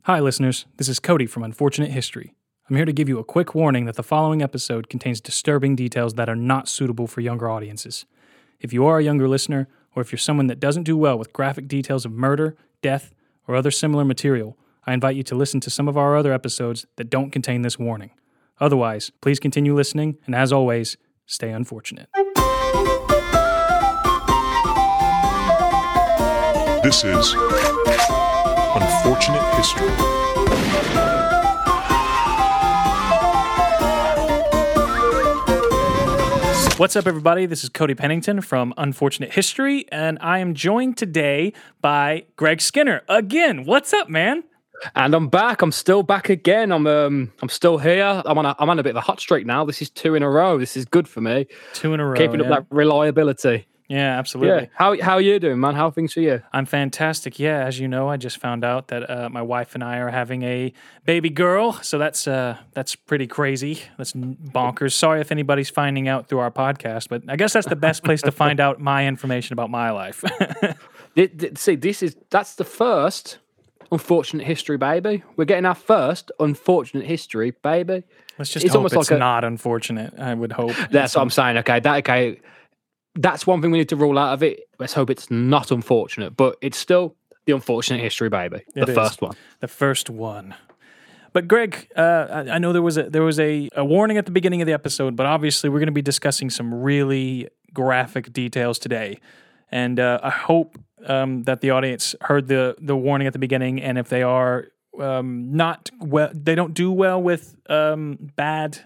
Hi, listeners. This is Cody from Unfortunate History. I'm here to give you a quick warning that the following episode contains disturbing details that are not suitable for younger audiences. If you are a younger listener, or if you're someone that doesn't do well with graphic details of murder, death, or other similar material, I invite you to listen to some of our other episodes that don't contain this warning. Otherwise, please continue listening, and as always, stay unfortunate. This is Unfortunate History. What's up, everybody? This is Cody Pennington from Unfortunate History, and I am joined today by Greg Skinner again. What's up, man? And I'm back. I'm still back again. I'm still here. I'm on a bit of a hot streak now. This is 2 in a row. This is good for me. 2 in a row. Keeping up that reliability. Yeah, absolutely. Yeah. How are you doing, man? How are things for you? I'm fantastic. Yeah, as you know, I just found out that my wife and I are having a baby girl, so that's pretty crazy. That's bonkers. Sorry if anybody's finding out through our podcast, but I guess that's the best place to find out my information about my life. See, that's the first Unfortunate History, baby. We're getting our first Unfortunate History, baby. Let's just hope it's not unfortunate. I would hope. That's what I'm saying. Okay. That's one thing we need to rule out of it. Let's hope it's not unfortunate, but it's still the Unfortunate History, baby. The first one. The first one. But Greg, I know there was a warning at the beginning of the episode, but obviously we're going to be discussing some really graphic details today. And I hope that the audience heard the warning at the beginning, and if they are not well, they don't do well with bad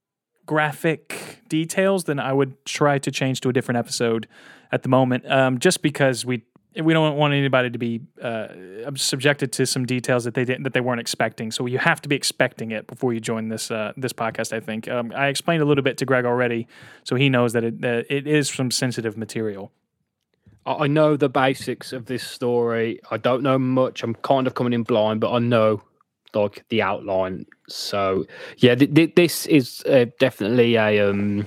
graphic details, then I would try to change to a different episode at the moment, just because we don't want anybody to be subjected to some details that they weren't expecting. So you have to be expecting it before you join this podcast. I think I explained a little bit to Greg already, so he knows that it is some sensitive material. I know the basics of this story. I don't know much. I'm kind of coming in blind, but I know like the outline. So yeah, this is definitely an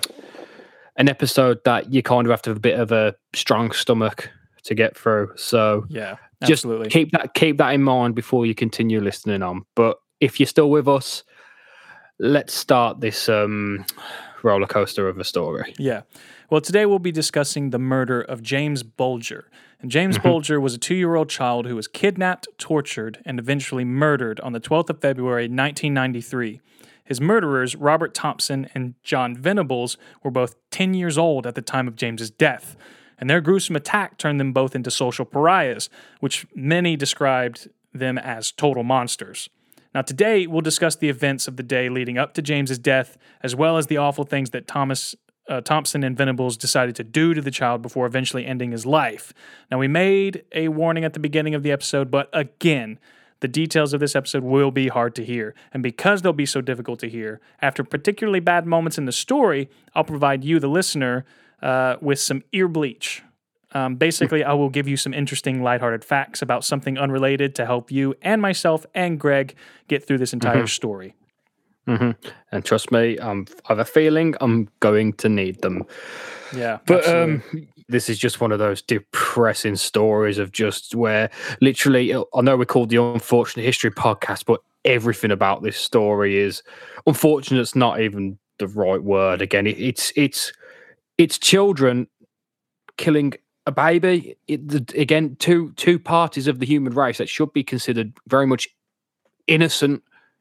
episode that you kind of have to have a bit of a strong stomach to get through. So yeah, just absolutely. keep that in mind before you continue listening on. But if you're still with us, let's start this roller coaster of a story. Yeah. Well, today we'll be discussing the murder of James Bulger. And James Bulger was a 2-year-old child who was kidnapped, tortured, and eventually murdered on the 12th of February, 1993. His murderers, Robert Thompson and John Venables, were both 10 years old at the time of James's death. And their gruesome attack turned them both into social pariahs, which many described them as total monsters. Now, today we'll discuss the events of the day leading up to James's death, as well as the awful things that Thompson and Venables decided to do to the child before eventually ending his life. Now, we made a warning at the beginning of the episode, but again, the details of this episode will be hard to hear. And because they'll be so difficult to hear, after particularly bad moments in the story, I'll provide you, the listener, with some ear bleach. Basically, I will give you some interesting, lighthearted facts about something unrelated to help you and myself and Greg get through this entire story. Mm-hmm. And trust me, I have a feeling I'm going to need them. Yeah, but this is just one of those depressing stories of just where literally, I know we're called the Unfortunate History Podcast, but everything about this story is unfortunate. It's not even the right word. Again, it's children killing a baby. Again, two parties of the human race that should be considered very much innocent,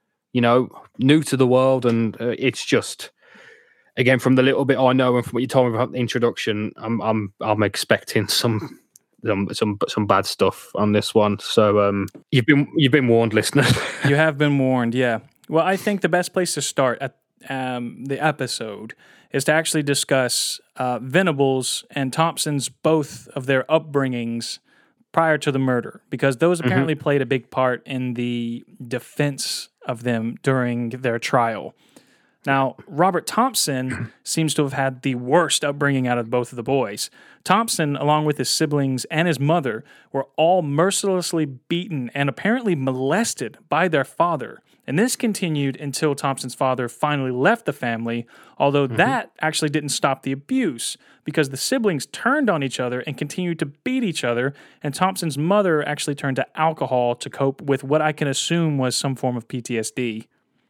new to the world, and it's just, again, from the little bit I know and from what you told me about the introduction, I'm expecting some bad stuff on this one. So you've been warned, listeners. You have been warned, yeah. Well, I think the best place to start at the episode is to actually discuss Venables and Thompson's both of their upbringings prior to the murder, because those apparently played a big part in the defense of them during their trial. Now, Robert Thompson seems to have had the worst upbringing out of both of the boys. Thompson, along with his siblings and his mother, were all mercilessly beaten and apparently molested by their father. And this continued until Thompson's father finally left the family, although that actually didn't stop the abuse because the siblings turned on each other and continued to beat each other, and Thompson's mother actually turned to alcohol to cope with what I can assume was some form of PTSD.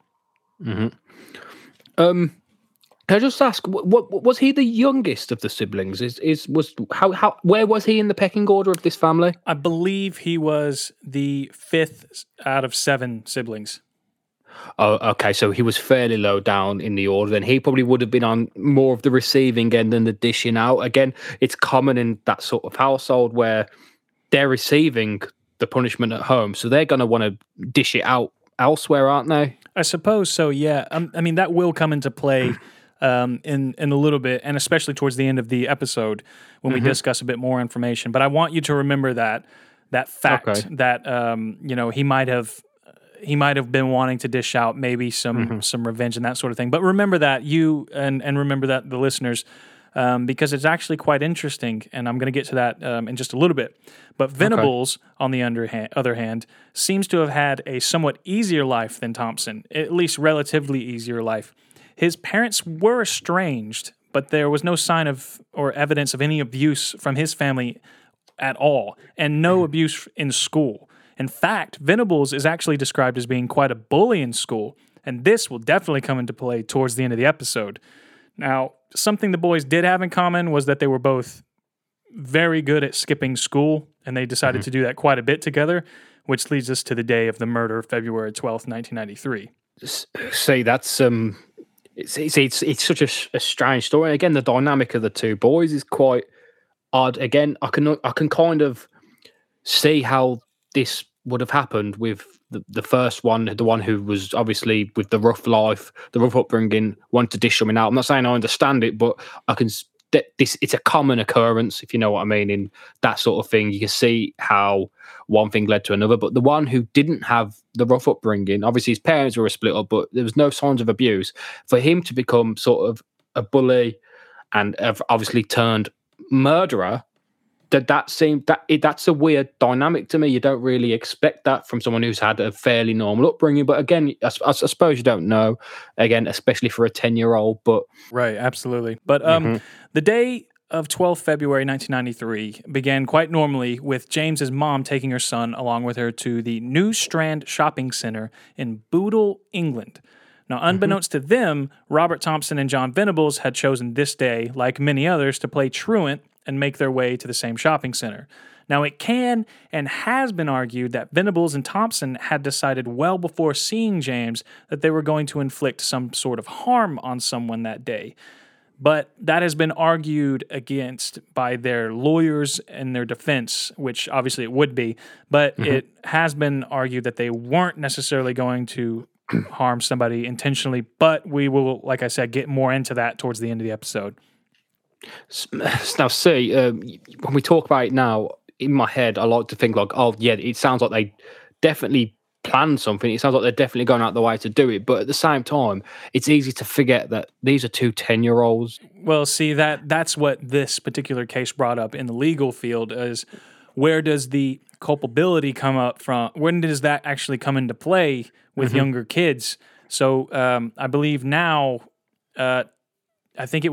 Can I just ask, what was he the youngest of the siblings? Where was he in the pecking order of this family? I believe he was the 5th out of 7 siblings. Oh, okay, so he was fairly low down in the order. Then he probably would have been on more of the receiving end than the dishing out. Again, it's common in that sort of household where they're receiving the punishment at home, so they're going to want to dish it out elsewhere, aren't they? I suppose so, yeah. I mean, that will come into play in a little bit, and especially towards the end of the episode when we discuss a bit more information. But I want you to remember that fact that he might have been wanting to dish out maybe some revenge and that sort of thing. But remember that and remember that the listeners, because it's actually quite interesting, and I'm going to get to that in just a little bit. But Venables, on the other hand, seems to have had a somewhat easier life than Thompson, at least relatively easier life. His parents were estranged, but there was no sign of or evidence of any abuse from his family at all, and no abuse in school. In fact, Venables is actually described as being quite a bully in school, and this will definitely come into play towards the end of the episode. Now, something the boys did have in common was that they were both very good at skipping school, and they decided to do that quite a bit together, which leads us to the day of the murder, February 12th, 1993. See, that's it's such a strange story. Again, the dynamic of the two boys is quite odd. Again, I can kind of see how this would have happened with the first one, the one who was obviously with the rough life, the rough upbringing, wanted to dish something out. I'm not saying I understand it, but I can. It's a common occurrence, if you know what I mean, in that sort of thing. You can see how one thing led to another. But the one who didn't have the rough upbringing, obviously his parents were split up, but there was no signs of abuse. For him to become sort of a bully and have obviously turned murderer, that's a weird dynamic to me. You don't really expect that from someone who's had a fairly normal upbringing. But again, I suppose you don't know, again, especially for a 10-year-old. But right, absolutely. But the day of 12th February 1993 began quite normally with James's mom taking her son along with her to the New Strand Shopping Centre in Bootle, England. Now, unbeknownst to them, Robert Thompson and John Venables had chosen this day, like many others, to play truant and make their way to the same shopping center. Now, it can and has been argued that Venables and Thompson had decided well before seeing James that they were going to inflict some sort of harm on someone that day. But that has been argued against by their lawyers and their defense, which obviously it would be. But it has been argued that they weren't necessarily going to harm somebody intentionally. But we will, like I said, get more into that towards the end of the episode. Now, see, when we talk about it now, in my head, I like to think like, oh, yeah, it sounds like they definitely planned something. It sounds like they're definitely going out the way to do it. But at the same time, it's easy to forget that these are two 10-year-olds. Well, see, that's what this particular case brought up in the legal field is where does the culpability come up from? When does that actually come into play with younger kids? So I believe now, I think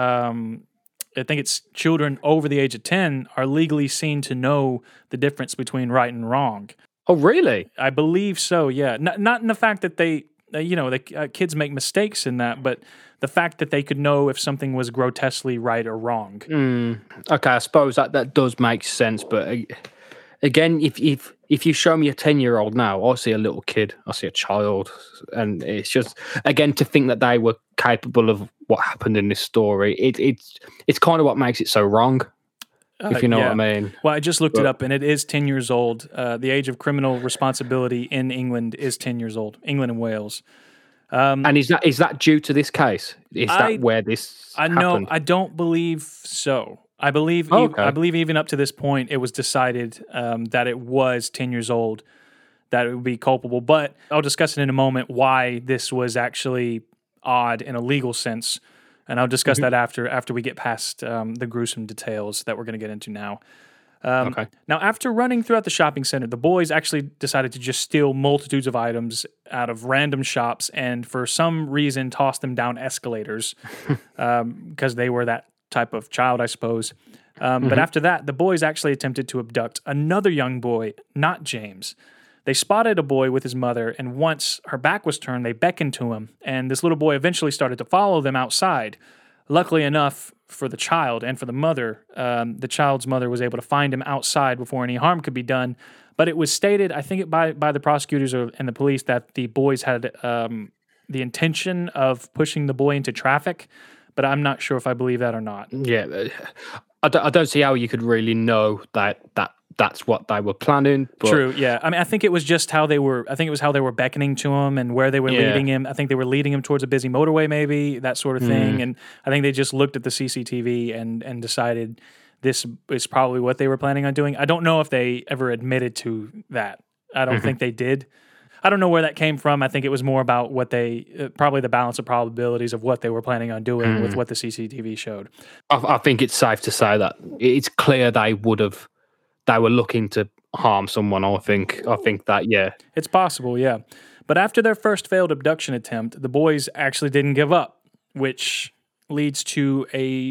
it's children over the age of 10 are legally seen to know the difference between right and wrong. Oh, really? I believe so, yeah. Not in the fact that kids make mistakes in that, but the fact that they could know if something was grotesquely right or wrong. Okay, I suppose that does make sense. But again, if you show me a 10-year-old now, I see a little kid, I see a child. And it's just, again, to think that they were capable of what happened in this story, it's kind of what makes it so wrong, if you know what I mean. Well, I just looked it up, and it is 10 years old. The age of criminal responsibility in England is 10 years old, England and Wales. And is that due to this case? Is that where this happened? No, I don't believe so. I believe even up to this point, it was decided that it was 10 years old, that it would be culpable. But I'll discuss it in a moment why this was actually odd in a legal sense. And I'll discuss that after we get past the gruesome details that we're going to get into now. Okay. Now, after running throughout the shopping center, the boys actually decided to just steal multitudes of items out of random shops and for some reason toss them down escalators because they were that type of child, I suppose. But after that, the boys actually attempted to abduct another young boy, not James. They spotted a boy with his mother, and once her back was turned, they beckoned to him, and this little boy eventually started to follow them outside. Luckily enough for the child and for the mother, the child's mother was able to find him outside before any harm could be done. But it was stated, I think, by the prosecutors and the police that the boys had the intention of pushing the boy into traffic, but I'm not sure if I believe that or not. Yeah, I don't see how you could really know that's what they were planning. But True, yeah. I mean, I think it was just how they were. I think it was how they were beckoning to him and where they were leading him. I think they were leading him towards a busy motorway, maybe that sort of thing. And I think they just looked at the CCTV and decided this is probably what they were planning on doing. I don't know if they ever admitted to that. I don't think they did. I don't know where that came from. I think it was more about what they probably the balance of probabilities of what they were planning on doing with what the CCTV showed. I think it's safe to say that it's clear they were looking to harm someone. I think that, yeah. It's possible, yeah. But after their first failed abduction attempt, the boys actually didn't give up, which leads to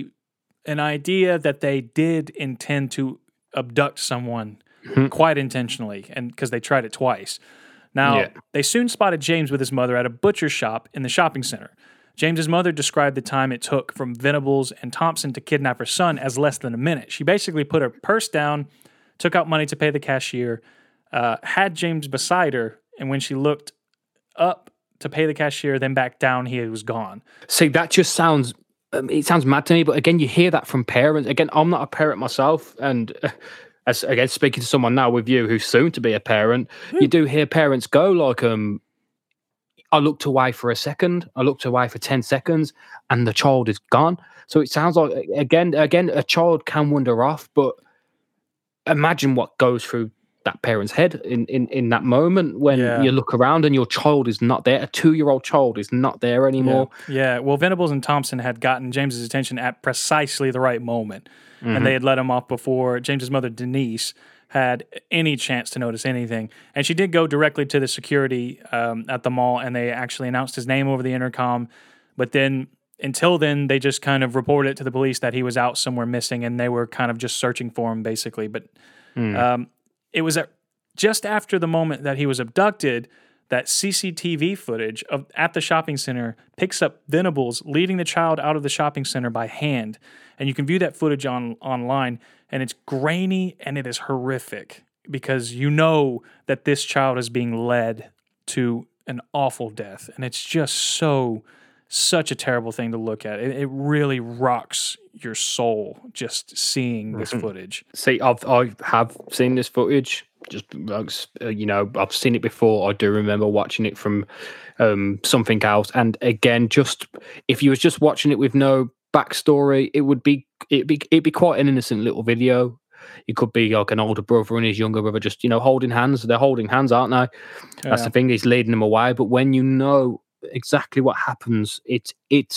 an idea that they did intend to abduct someone quite intentionally, and because they tried it twice. Now, they soon spotted James with his mother at a butcher shop in the shopping center. James's mother described the time it took from Venables and Thompson to kidnap her son as less than a minute. She basically put her purse down, took out money to pay the cashier, had James beside her, and when she looked up to pay the cashier, then back down, he was gone. See, that just sounds, it sounds mad to me, but again, you hear that from parents. Again, I'm not a parent myself, and as again, speaking to someone now with you who's soon to be a parent, you do hear parents go like, I looked away for a second, I looked away for 10 seconds, and the child is gone. So it sounds like, again, a child can wander off, but imagine what goes through that parent's head in that moment when you look around and your child is not there. A 2-year-old child is not there anymore. Yeah. Well, Venables and Thompson had gotten James's attention at precisely the right moment, and they had let him off before James's mother, Denise, had any chance to notice anything. And she did go directly to the security at the mall, and they actually announced his name over the intercom. But then, until then, they just kind of reported it to the police that he was out somewhere missing, and they were kind of just searching for him, basically. But it was just after the moment that he was abducted that CCTV footage at the shopping center picks up Venables leading the child out of the shopping center by hand. And you can view that footage online, and it's grainy and it is horrific because you know that this child is being led to an awful death. And it's just such a terrible thing to look at. It really rocks your soul just seeing this footage. See, I have seen this footage. Just I've seen it before. I do remember watching it from something else. And again, just if you was just watching it with no backstory, it'd be quite an innocent little video. It could be like an older brother and his younger brother just holding hands. They're holding hands, aren't they? Yeah. That's the thing. He's leading them away. But when you know exactly what happens, it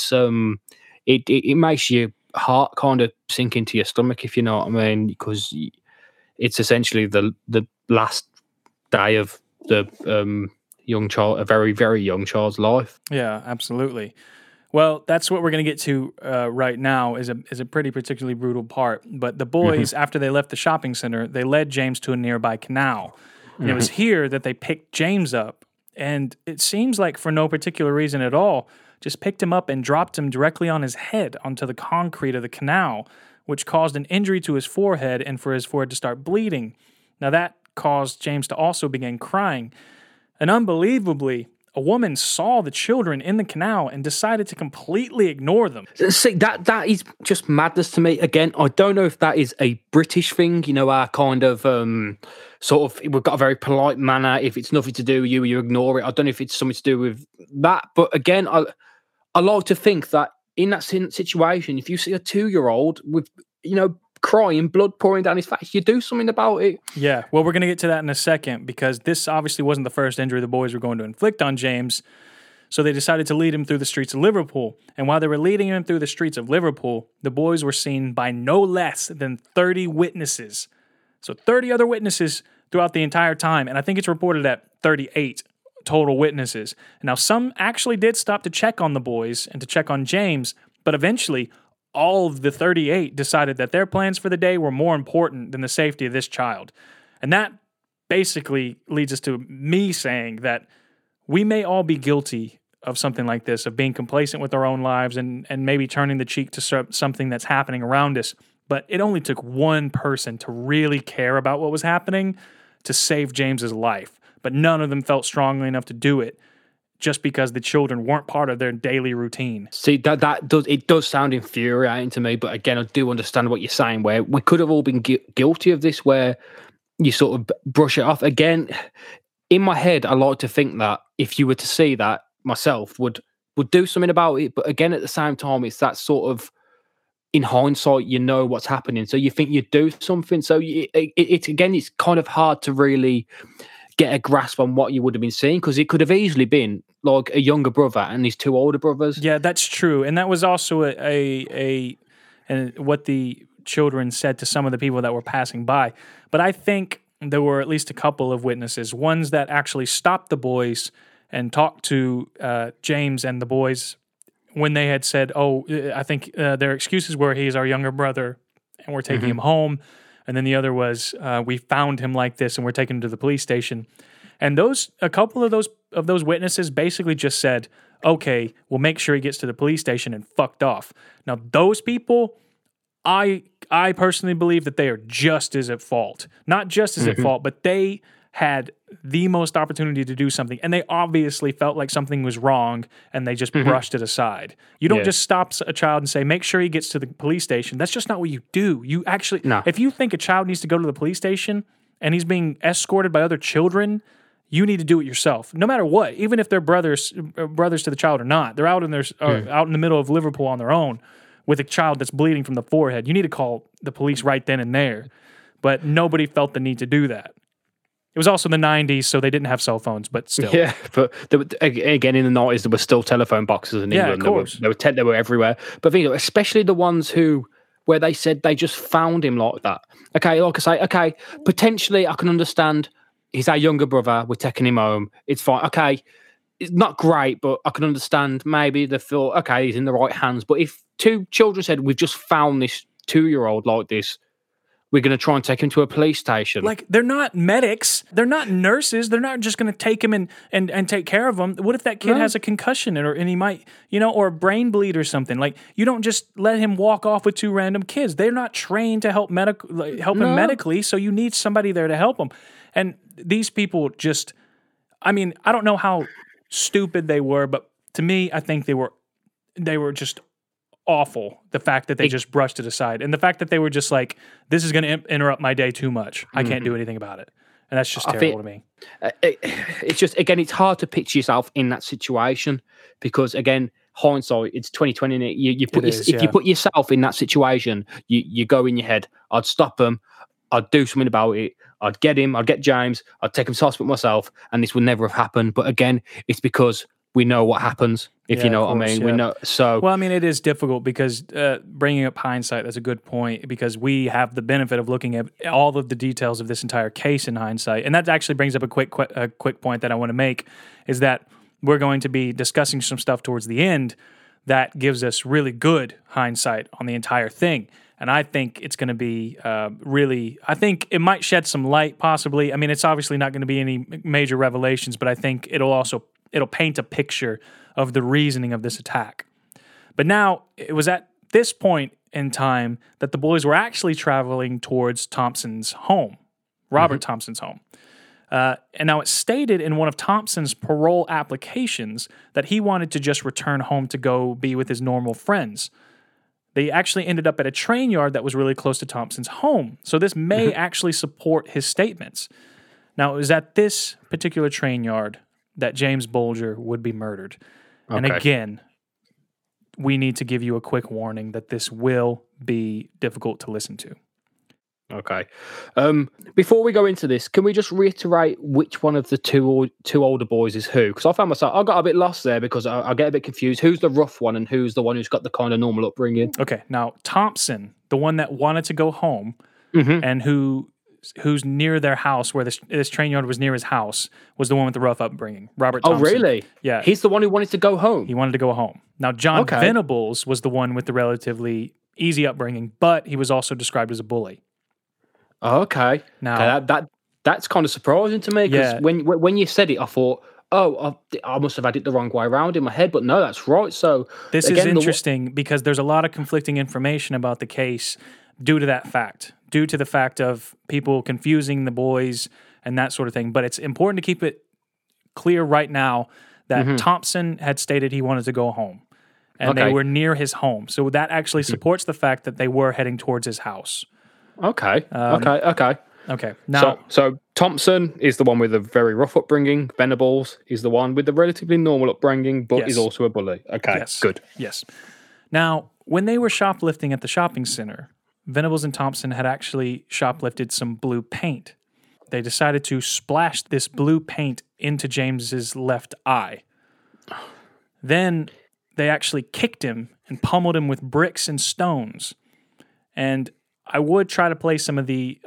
makes your heart kind of sink into your stomach, if you know what I mean, because it's essentially the last day of the young child, a very, very young child's life. Yeah, absolutely. Well, that's what we're going to get to right now is a pretty particularly brutal part. But the boys, after they left the shopping center, they led James to a nearby canal. And it was here that they picked James up. And it seems like for no particular reason at all, just picked him up and dropped him directly on his head onto the concrete of the canal, which caused an injury to his forehead and for his forehead to start bleeding. Now that caused James to also begin crying. And unbelievably, a woman saw the children in the canal and decided to completely ignore them. See, that is just madness to me. Again, I don't know if that is a British thing, our kind of sort of, we've got a very polite manner. If it's nothing to do with you ignore it. I don't know if it's something to do with that. But again, I like to think that in that situation, if you see a 2-year-old with, crying, blood pouring down his face, you do something about it. Yeah, well, we're going to get to that in a second because this obviously wasn't the first injury the boys were going to inflict on James. So they decided to lead him through the streets of Liverpool. And while they were leading him through the streets of Liverpool, the boys were seen by no less than 30 witnesses. So 30 other witnesses throughout the entire time. And I think it's reported at 38 total witnesses. Now, some actually did stop to check on the boys and to check on James, but eventually all of the 38 decided that their plans for the day were more important than the safety of this child. And that basically leads us to me saying that we may all be guilty of something like this, of being complacent with our own lives and maybe turning the cheek to something that's happening around us. But it only took one person to really care about what was happening to save James's life. But none of them felt strongly enough to do it just because the children weren't part of their daily routine. See, that does sound infuriating to me, but again, I do understand what you're saying, where we could have all been guilty of this, where you sort of brush it off. Again, in my head, I like to think that if you were to see that, myself would do something about it. But again, at the same time, it's that sort of, in hindsight, you know what's happening, so you think you'd do something. So it's kind of hard to really get a grasp on what you would have been seeing, because it could have easily been like a younger brother and his two older brothers. Yeah, that's true, and that was also a what the children said to some of the people that were passing by. But I think there were at least a couple of witnesses, ones that actually stopped the boys and talked to James and the boys when they had said, "Oh, I think their excuses were he's our younger brother, and we're taking him home." And then the other was, we found him like this, and we're taking him to the police station. And a couple of those witnesses basically just said, "Okay, we'll make sure he gets to the police station," and fucked off. Now, those people, I personally believe that they are just as at fault. Not just as at fault, but they had the most opportunity to do something, and they obviously felt like something was wrong, and they just brushed it aside. You don't just stop a child and say, make sure he gets to the police station. That's just not what you do. You actually, if you think a child needs to go to the police station and he's being escorted by other children, you need to do it yourself, no matter what. Even if they're brothers to the child or not, they're out in the middle of Liverpool on their own with a child that's bleeding from the forehead. You need to call the police right then and there. But nobody felt the need to do that. It was also the 90s, so they didn't have cell phones, but still. Yeah, but again, in the 90s, there were still telephone boxes in England. Of course. They were everywhere. But especially the ones where they said they just found him like that. Okay, like I say, okay, potentially I can understand he's our younger brother, we're taking him home, it's fine. Okay, it's not great, but I can understand maybe they feel, okay, he's in the right hands. But if two children said, we've just found this 2-year-old like this, we're going to try and take him to a police station. Like, they're not medics. They're not nurses. They're not just going to take him and take care of him. What if that kid has a concussion and he might, or a brain bleed or something? Like, you don't just let him walk off with 2 random kids. They're not trained to help him medically, so you need somebody there to help him. And these people just, I don't know how stupid they were, but to me, I think they were just awful, the fact that they just brushed it aside, and the fact that they were just like, this is going to interrupt my day too much. I can't do anything about it. And that's just terrible to me. It's just, again, it's hard to picture yourself in that situation, because again, hindsight, it's 2020. If you put yourself in that situation, you go in your head, I'd stop them, I'd do something about it, I'd get him, I'd get James, I'd take him to hospital myself, and this would never have happened. But again, it's because we know what happens, if you know what I mean. We know. So, well, it is difficult because bringing up hindsight, that's a good point, because we have the benefit of looking at all of the details of this entire case in hindsight. And that actually brings up a quick point that I want to make, is that we're going to be discussing some stuff towards the end that gives us really good hindsight on the entire thing. And I think it's going to be I think it might shed some light, possibly. It's obviously not going to be any major revelations, but I think it'll paint a picture of the reasoning of this attack. But now, it was at this point in time that the boys were actually traveling towards Thompson's home, Robert Thompson's home. And now it's stated in one of Thompson's parole applications that he wanted to just return home to go be with his normal friends. They actually ended up at a train yard that was really close to Thompson's home. So this may actually support his statements. Now, it was at this particular train yard that James Bulger would be murdered. Okay. And again, we need to give you a quick warning that this will be difficult to listen to. Okay. Before we go into this, can we just reiterate which one of the two older boys is who? Because I found myself, I got a bit lost there because I get a bit confused. Who's the rough one and who's the one who's got the kind of normal upbringing? Okay, now Thompson, the one that wanted to go home Mm-hmm. and who's near their house, where this train yard was near his house, was the one with the rough upbringing. Robert Oh, Thompson. really? Yeah. He's the one who wanted to go home. He wanted to go home. Now, John Okay. Venables was the one with the relatively easy upbringing, but he was also described as a bully. Oh, okay. Now- Okay, that's kind of surprising to me because Yeah. when you said it, I thought, oh, I must have had it the wrong way around in my head, but no, that's right. So This is again, interesting because there's a lot of conflicting information about the case due to that fact, due to the fact of people confusing the boys and that sort of thing. But it's important to keep it clear right now that Thompson had stated he wanted to go home and they Okay. were near his home. So that actually supports the fact that they were heading towards his house. Okay. Okay. Okay. Now, So Thompson is the one with a very rough upbringing. Venables is the one with the relatively normal upbringing, but Yes. is also a bully. Okay, yes. good. Yes. Now, when they were shoplifting at the shopping center, Venables and Thompson had actually shoplifted some blue paint. They decided to splash this blue paint into James's left eye. Then they actually kicked him and pummeled him with bricks and stones. And I would try to play some of the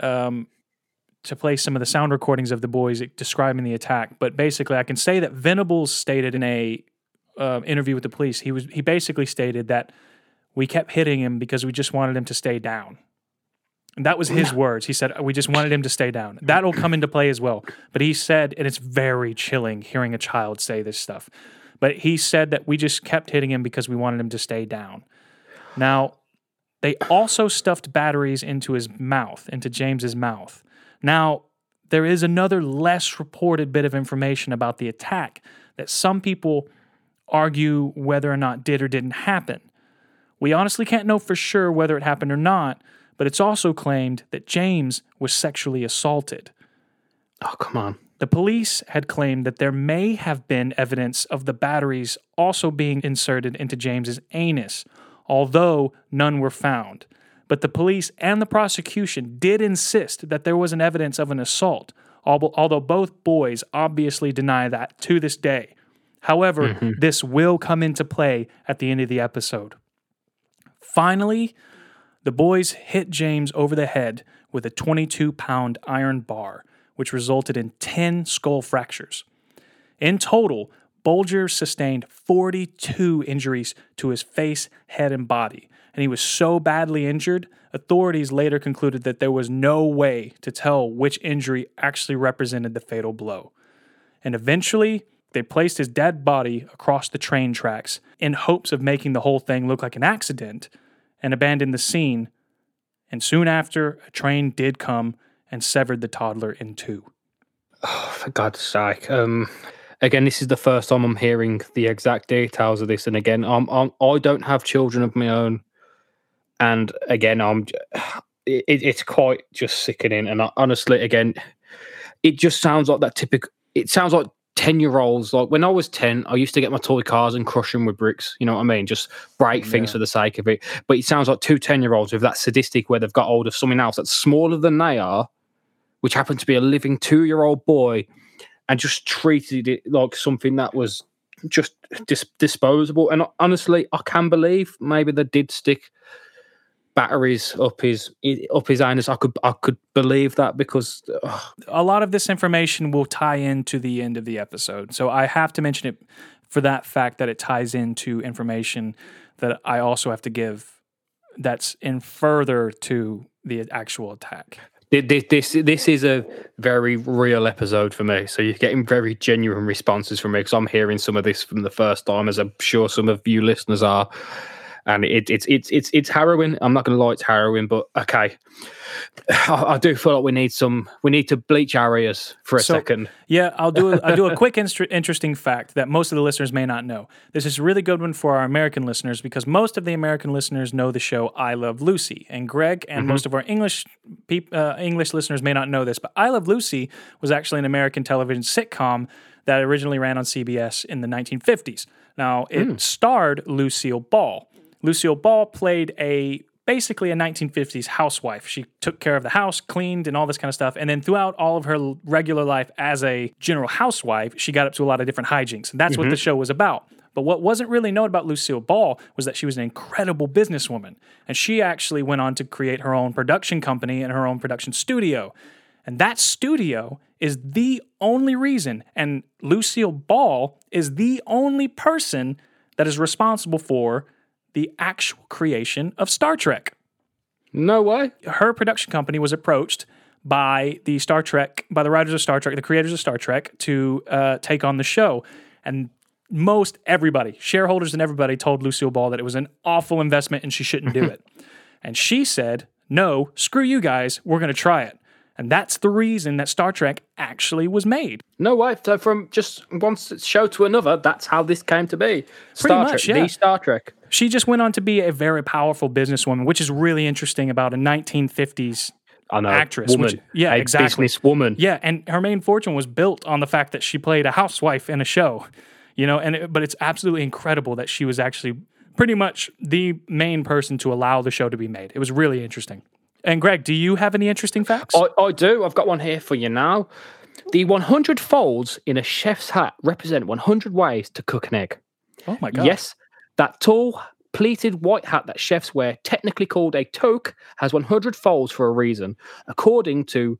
sound recordings of the boys describing the attack, but basically I can say that Venables stated in a interview with the police, he basically stated that we kept hitting him because we just wanted him to stay down. And that was his words. He said, we just wanted him to stay down. That'll come into play as well. But he said, and it's very chilling hearing a child say this stuff, but he said that we just kept hitting him because we wanted him to stay down. Now, they also stuffed batteries into his mouth, into James's mouth. Now, there is another less reported bit of information about the attack that some people argue whether or not did or didn't happen. We honestly can't know for sure whether it happened or not, but it's also claimed that James was sexually assaulted. Oh, come on. The police had claimed that there may have been evidence of the batteries also being inserted into James's anus, although none were found. But the police and the prosecution did insist that there was an evidence of an assault, although both boys obviously deny that to this day. However, this will come into play at the end of the episode. Finally, the boys hit James over the head with a 22-pound iron bar, which resulted in 10 skull fractures. In total, Bulger sustained 42 injuries to his face, head, and body, and he was so badly injured, authorities later concluded that there was no way to tell which injury actually represented the fatal blow. And eventually, they placed his dead body across the train tracks in hopes of making the whole thing look like an accident and abandoned the scene. And soon after, a train did come and severed the toddler in two. Oh, for God's sake. Again, this is the first time I'm hearing the exact details of this. And again, I don't have children of my own. And again, it's quite just sickening. And honestly, again, it just sounds like that typical, it sounds like 10-year-olds. Like when I was 10, I used to get my toy cars and crush them with bricks. You know what I mean? Just break things for the sake of it. But it sounds like two 10-year-olds with that sadistic where they've got hold of something else that's smaller than they are, which happened to be a living 2-year-old boy, and just treated it like something that was just disposable. And honestly, I can believe maybe they did stick batteries up his anus. I could believe that because a lot of this information will tie into the end of the episode. So I have to mention it for that fact that it ties into information that I also have to give that's in further to the actual attack. This is a very real episode for me. So you're getting very genuine responses from me because I'm hearing some of this from the first time, as I'm sure some of you listeners are. And it's harrowing. I'm not going to lie, it's harrowing, but okay. I do feel like we need to bleach our ears for a second. Yeah, I'll do a quick interesting fact that most of the listeners may not know. This is a really good one for our American listeners because most of the American listeners know the show I Love Lucy, and Greg and most of our English listeners may not know this, but I Love Lucy was actually an American television sitcom that originally ran on CBS in the 1950s. Now, it starred Lucille Ball. Lucille Ball played a basically a 1950s housewife. She took care of the house, cleaned, and all this kind of stuff. And then throughout all of her regular life as a general housewife, she got up to a lot of different hijinks. And that's what the show was about. But what wasn't really known about Lucille Ball was that she was an incredible businesswoman. And she actually went on to create her own production company and her own production studio. And that studio is the only reason, and Lucille Ball is the only person that is responsible for the actual creation of Star Trek. No way. Her production company was approached by the writers of Star Trek, the creators of Star Trek, to take on the show. And most everybody, shareholders and everybody, told Lucille Ball that it was an awful investment and she shouldn't do it. And she said, no, screw you guys, we're going to try it. And that's the reason that Star Trek actually was made. No way. So from just one show to another, that's how this came to be. Star Trek, yeah. the Star Trek. She just went on to be a very powerful businesswoman, which is really interesting about a 1950s actress. Woman. Exactly. Businesswoman. Yeah, and her main fortune was built on the fact that she played a housewife in a show. But it's absolutely incredible that she was actually pretty much the main person to allow the show to be made. It was really interesting. And Greg, do you have any interesting facts? I do. I've got one here for you now. The 100 folds in a chef's hat represent 100 ways to cook an egg. Oh my God. Yes, that tall, pleated white hat that chefs wear, technically called a toque, has 100 folds for a reason. According to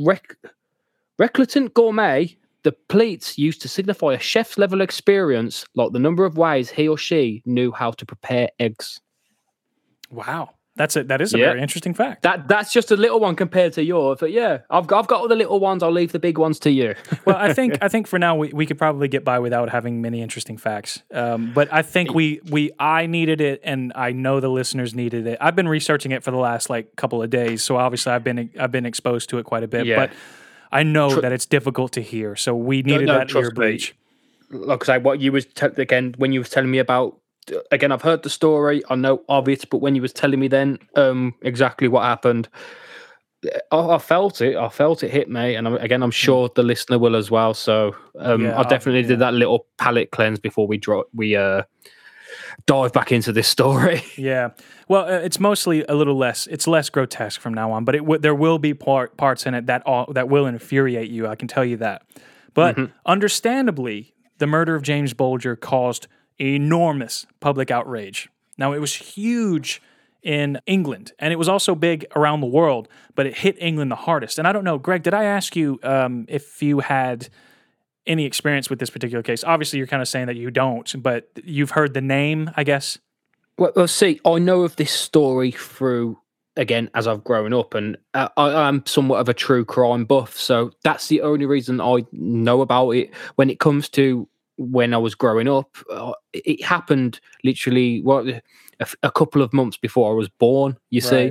Reclutant Gourmet, the pleats used to signify a chef's level of experience, like the number of ways he or she knew how to prepare eggs. Wow. That is a very interesting fact. That's just a little one compared to yours. But yeah, I've got all the little ones. I'll leave the big ones to you. Well, I think for now we could probably get by without having many interesting facts. But I think I needed it, and I know the listeners needed it. I've been researching it for the last couple of days, so obviously I've been exposed to it quite a bit. Yeah. But I know that it's difficult to hear, so we needed that ear bleach. Like I say, what you was again when you was telling me about. Again, I've heard the story. I know of it, but when you was telling me then exactly what happened, I felt it. I felt it hit me, and I'm sure the listener will as well. So I definitely did that little palate cleanse before we dive back into this story. Yeah, well, it's mostly a little less. It's less grotesque from now on, but there will be parts in it that will infuriate you. I can tell you that. But understandably, the murder of James Bulger caused enormous public outrage. Now, it was huge in England, and it was also big around the world, but it hit England the hardest. And I don't know, Greg, did I ask you if you had any experience with this particular case? Obviously, you're kind of saying that you don't, but you've heard the name, I guess? Well, see, I know of this story through, again, as I've grown up, and I'm somewhat of a true crime buff, so that's the only reason I know about it. When it comes to when I was growing up, it happened literally a couple of months before I was born, you see.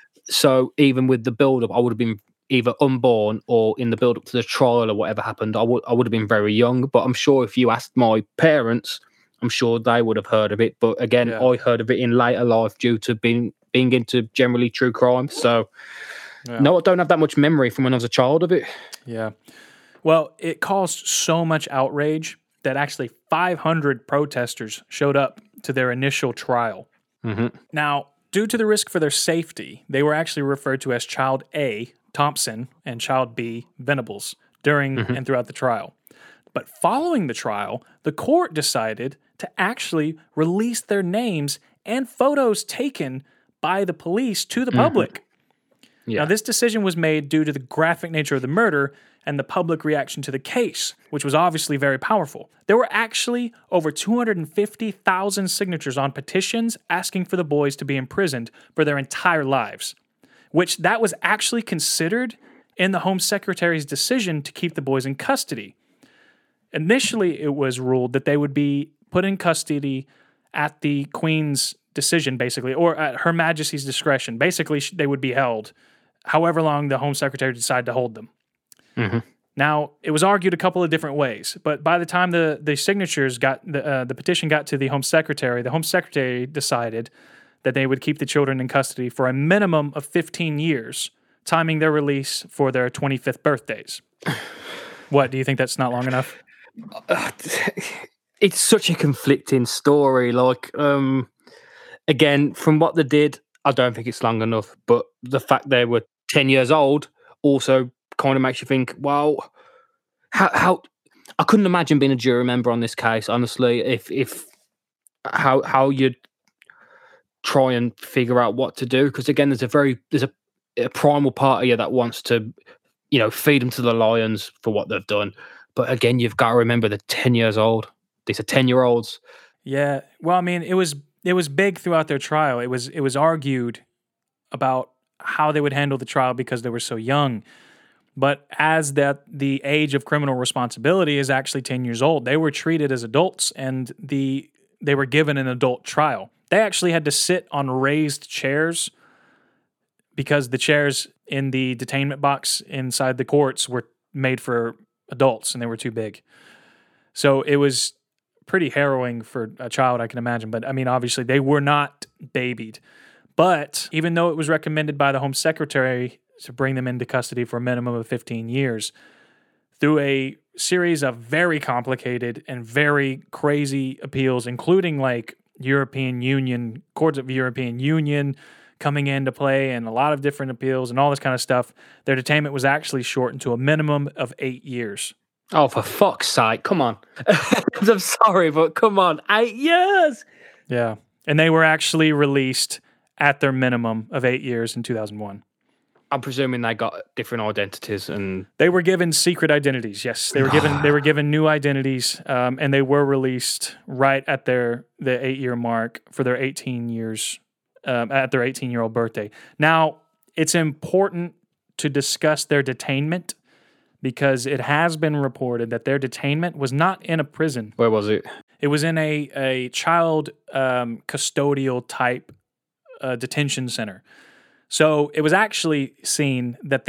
So even with the build-up, I would have been either unborn or in the build-up to the trial or whatever happened, I would have been very young. But I'm sure if you asked my parents, I'm sure they would have heard of it. But again, I heard of it in later life due to being into generally true crime. So no, I don't have that much memory from when I was a child of it. Yeah. Well, it caused so much outrage that actually 500 protesters showed up to their initial trial. Now, due to the risk for their safety, they were actually referred to as Child A, Thompson, and Child B, Venables, during and throughout the trial. But following the trial, the court decided to actually release their names and photos taken by the police to the public. Now, this decision was made due to the graphic nature of the murder and the public reaction to the case, which was obviously very powerful. There were actually over 250,000 signatures on petitions asking for the boys to be imprisoned for their entire lives, which that was actually considered in the Home Secretary's decision to keep the boys in custody. Initially, it was ruled that they would be put in custody at the Queen's decision, basically, or at Her Majesty's discretion. Basically, they would be held however long the Home Secretary decided to hold them. Now, it was argued a couple of different ways, but by the time the signatures got, the petition got to the Home Secretary decided that they would keep the children in custody for a minimum of 15 years, timing their release for their 25th birthdays. What, do you think that's not long enough? It's such a conflicting story. Like, again, from what they did, I don't think it's long enough. But the fact they were 10 years old also kind of makes you think, well, how I couldn't imagine being a jury member on this case, honestly, if how you'd try and figure out what to do. Because again, there's a primal part of you that wants to, feed them to the lions for what they've done. But again, you've got to remember they're 10 years old. These are 10-year-olds. Yeah. Well, I mean, it was big throughout their trial. It was argued about how they would handle the trial because they were so young. But as the age of criminal responsibility is actually 10 years old, they were treated as adults and they were given an adult trial. They actually had to sit on raised chairs because the chairs in the detainment box inside the courts were made for adults and they were too big. So it was pretty harrowing for a child, I can imagine. But I mean, obviously, they were not babied. But even though it was recommended by the Home Secretary to bring them into custody for a minimum of 15 years, through a series of very complicated and very crazy appeals, including like European Union, courts of European Union coming into play and a lot of different appeals and all this kind of stuff, their detainment was actually shortened to a minimum of 8 years. Oh, for fuck's sake, come on. I'm sorry, but come on, 8 years? Yeah. And they were actually released at their minimum of 8 years in 2001. I'm presuming they got different identities and they were given secret identities. Yes, they were given new identities, and they were released right at the 8-year mark for their 18 years at their 18-year-old birthday. Now, it's important to discuss their detainment because it has been reported that their detainment was not in a prison. Where was it? It was in a child custodial type detention center. So it was actually seen that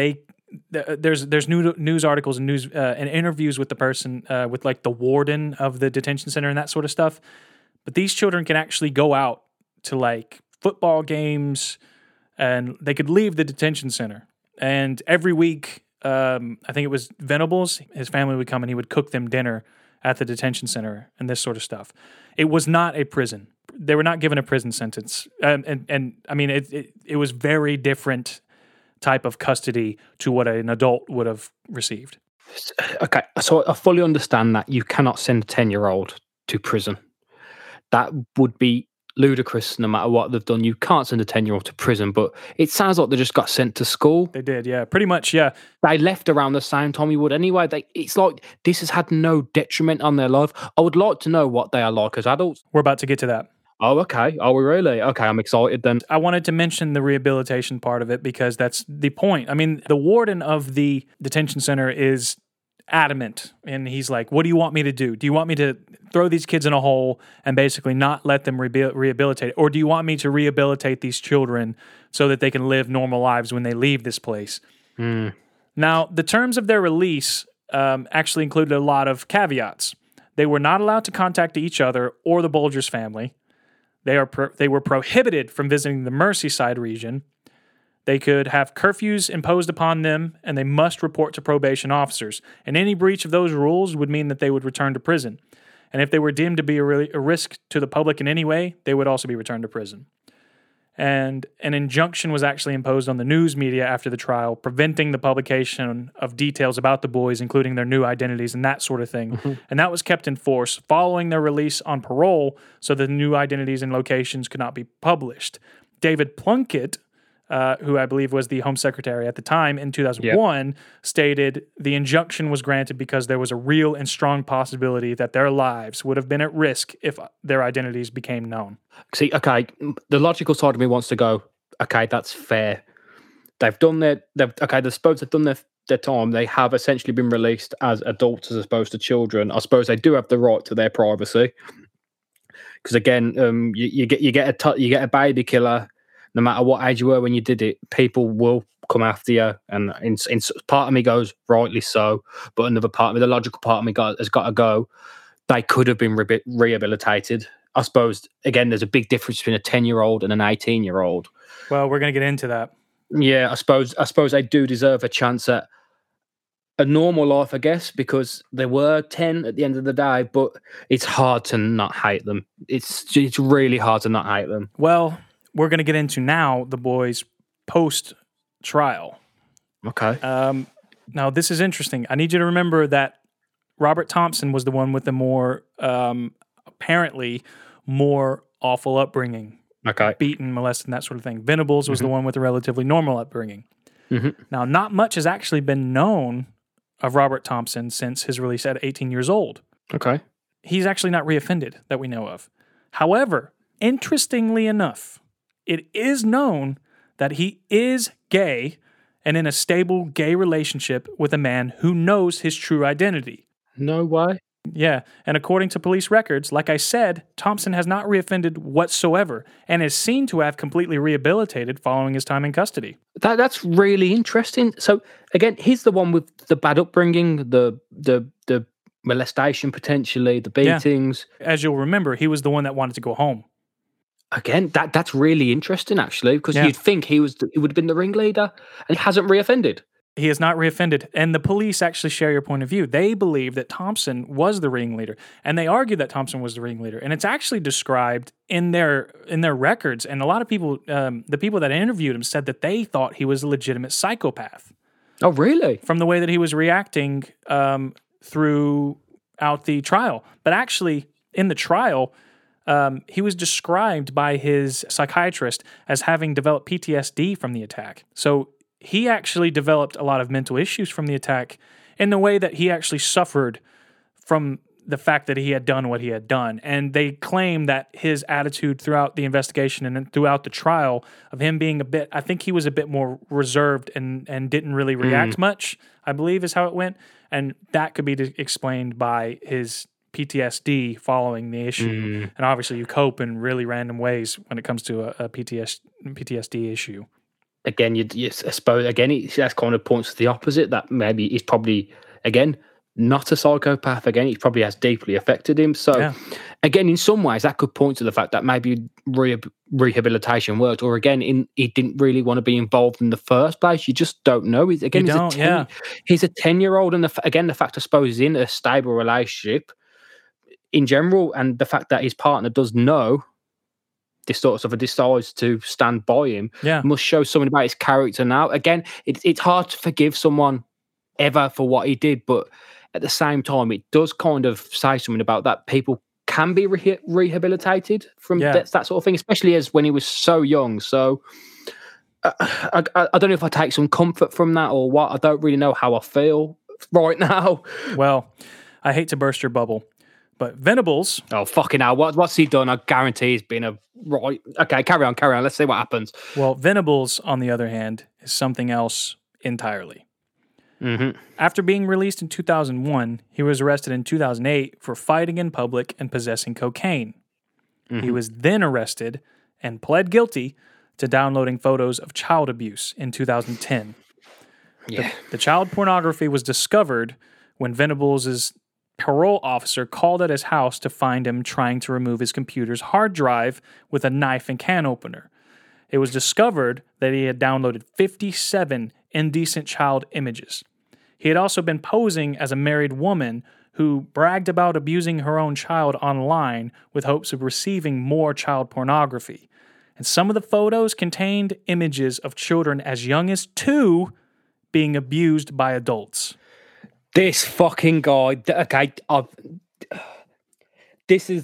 there's news articles and and interviews with the person with like the warden of the detention center and that sort of stuff. But these children can actually go out to like football games and they could leave the detention center. And every week, I think it was Venables, his family would come and he would cook them dinner at the detention center and this sort of stuff. It was not a prison. They were not given a prison sentence. And I mean, it was very different type of custody to what an adult would have received. Okay, so I fully understand that you cannot send a 10-year-old to prison. That would be ludicrous no matter what they've done. You can't send a 10-year-old to prison, but it sounds like they just got sent to school. They did, yeah. Pretty much, yeah. They left around the same time you would anyway. It's like this has had no detriment on their life. I would like to know what they are like as adults. We're about to get to that. Oh, okay. Are we really? Okay, I'm excited then. I wanted to mention the rehabilitation part of it because that's the point. I mean, the warden of the detention center is adamant, and he's like, what do you want me to do? Do you want me to throw these kids in a hole and basically not let them rehabilitate? Or do you want me to rehabilitate these children so that they can live normal lives when they leave this place? Now, the terms of their release actually included a lot of caveats. They were not allowed to contact each other or the Bulger's family. They were prohibited from visiting the Merseyside region. They could have curfews imposed upon them, and they must report to probation officers. And any breach of those rules would mean that they would return to prison. And if they were deemed to be a risk to the public in any way, they would also be returned to prison. And an injunction was actually imposed on the news media after the trial, preventing the publication of details about the boys, including their new identities and that sort of thing. Mm-hmm. And that was kept in force following their release on parole, so the new identities and locations could not be published. David Plunkett, who I believe was the Home Secretary at the time in 2001, stated the injunction was granted because there was a real and strong possibility that their lives would have been at risk if their identities became known. See, okay, the logical side of me wants to go, okay, that's fair. They've done they've supposed they've done their time. They have essentially been released as adults as opposed to children. I suppose they do have the right to their privacy. Because again, you get a baby killer. No matter what age you were when you did it, people will come after you. And in part of me goes, rightly so. But another part of me, the logical part of me has got to go, they could have been rehabilitated. I suppose, again, there's a big difference between a 10-year-old and an 18-year-old. Well, we're going to get into that. Yeah, I suppose they do deserve a chance at a normal life, I guess, because they were 10 at the end of the day, but it's hard to not hate them. It's really hard to not hate them. Well, we're going to get into now the boys post-trial. Okay. Now, this is interesting. I need you to remember that Robert Thompson was the one with the more, apparently, more awful upbringing. Okay. Beaten, molested, that sort of thing. Venables was the one with a relatively normal upbringing. Mm-hmm. Now, not much has actually been known of Robert Thompson since his release at 18 years old. Okay. He's actually not reoffended that we know of. However, interestingly enough, it is known that he is gay and in a stable gay relationship with a man who knows his true identity. No way. Yeah, and according to police records, like I said, Thompson has not reoffended whatsoever and is seen to have completely rehabilitated following his time in custody. That's really interesting. So again, he's the one with the bad upbringing, the molestation potentially, the beatings. Yeah. As you'll remember, he was the one that wanted to go home. Again, that's really interesting actually, because you'd think he would have been the ringleader, and he hasn't reoffended. He has not reoffended, and the police actually share your point of view. They believe that Thompson was the ringleader, and they argue that Thompson was the ringleader, and it's actually described in their records. And a lot of people, the people that interviewed him, said that they thought he was a legitimate psychopath. Oh, really? From the way that he was reacting throughout the trial, but actually in the trial, he was described by his psychiatrist as having developed PTSD from the attack. So he actually developed a lot of mental issues from the attack in the way that he actually suffered from the fact that he had done what he had done. And they claim that his attitude throughout the investigation and throughout the trial of him being I think he was a bit more reserved and didn't really react much, I believe is how it went. And that could be explained by his PTSD following the issue. And obviously you cope in really random ways when it comes to a PTSD issue. Again, I suppose, that kind of points to the opposite, that maybe he's probably, again, not a psychopath. Again, it probably has deeply affected him. So, again, in some ways, that could point to the fact that maybe rehabilitation worked, or again, he didn't really want to be involved in the first place. You just don't know. He's a 10-year-old, and the fact, I suppose, he's in a stable relationship in general, and the fact that his partner does know this sort of stuff and decides to stand by him must show something about his character now. Again, it's hard to forgive someone ever for what he did, but at the same time, it does kind of say something about that people can be rehabilitated from that sort of thing, especially as when he was so young. So I don't know if I take some comfort from that or what. I don't really know how I feel right now. Well, I hate to burst your bubble, but Venables... Oh, fucking hell. What's he done? I guarantee he's been right... Okay, carry on. Let's see what happens. Well, Venables, on the other hand, is something else entirely. Mm-hmm. After being released in 2001, he was arrested in 2008 for fighting in public and possessing cocaine. Mm-hmm. He was then arrested and pled guilty to downloading photos of child abuse in 2010. Yeah. The child pornography was discovered when Venables' parole officer called at his house to find him trying to remove his computer's hard drive with a knife and can opener. It was discovered that he had downloaded 57 indecent child images. He had also been posing as a married woman who bragged about abusing her own child online with hopes of receiving more child pornography. And some of the photos contained images of children as young as 2 being abused by adults. This fucking guy, okay, I can't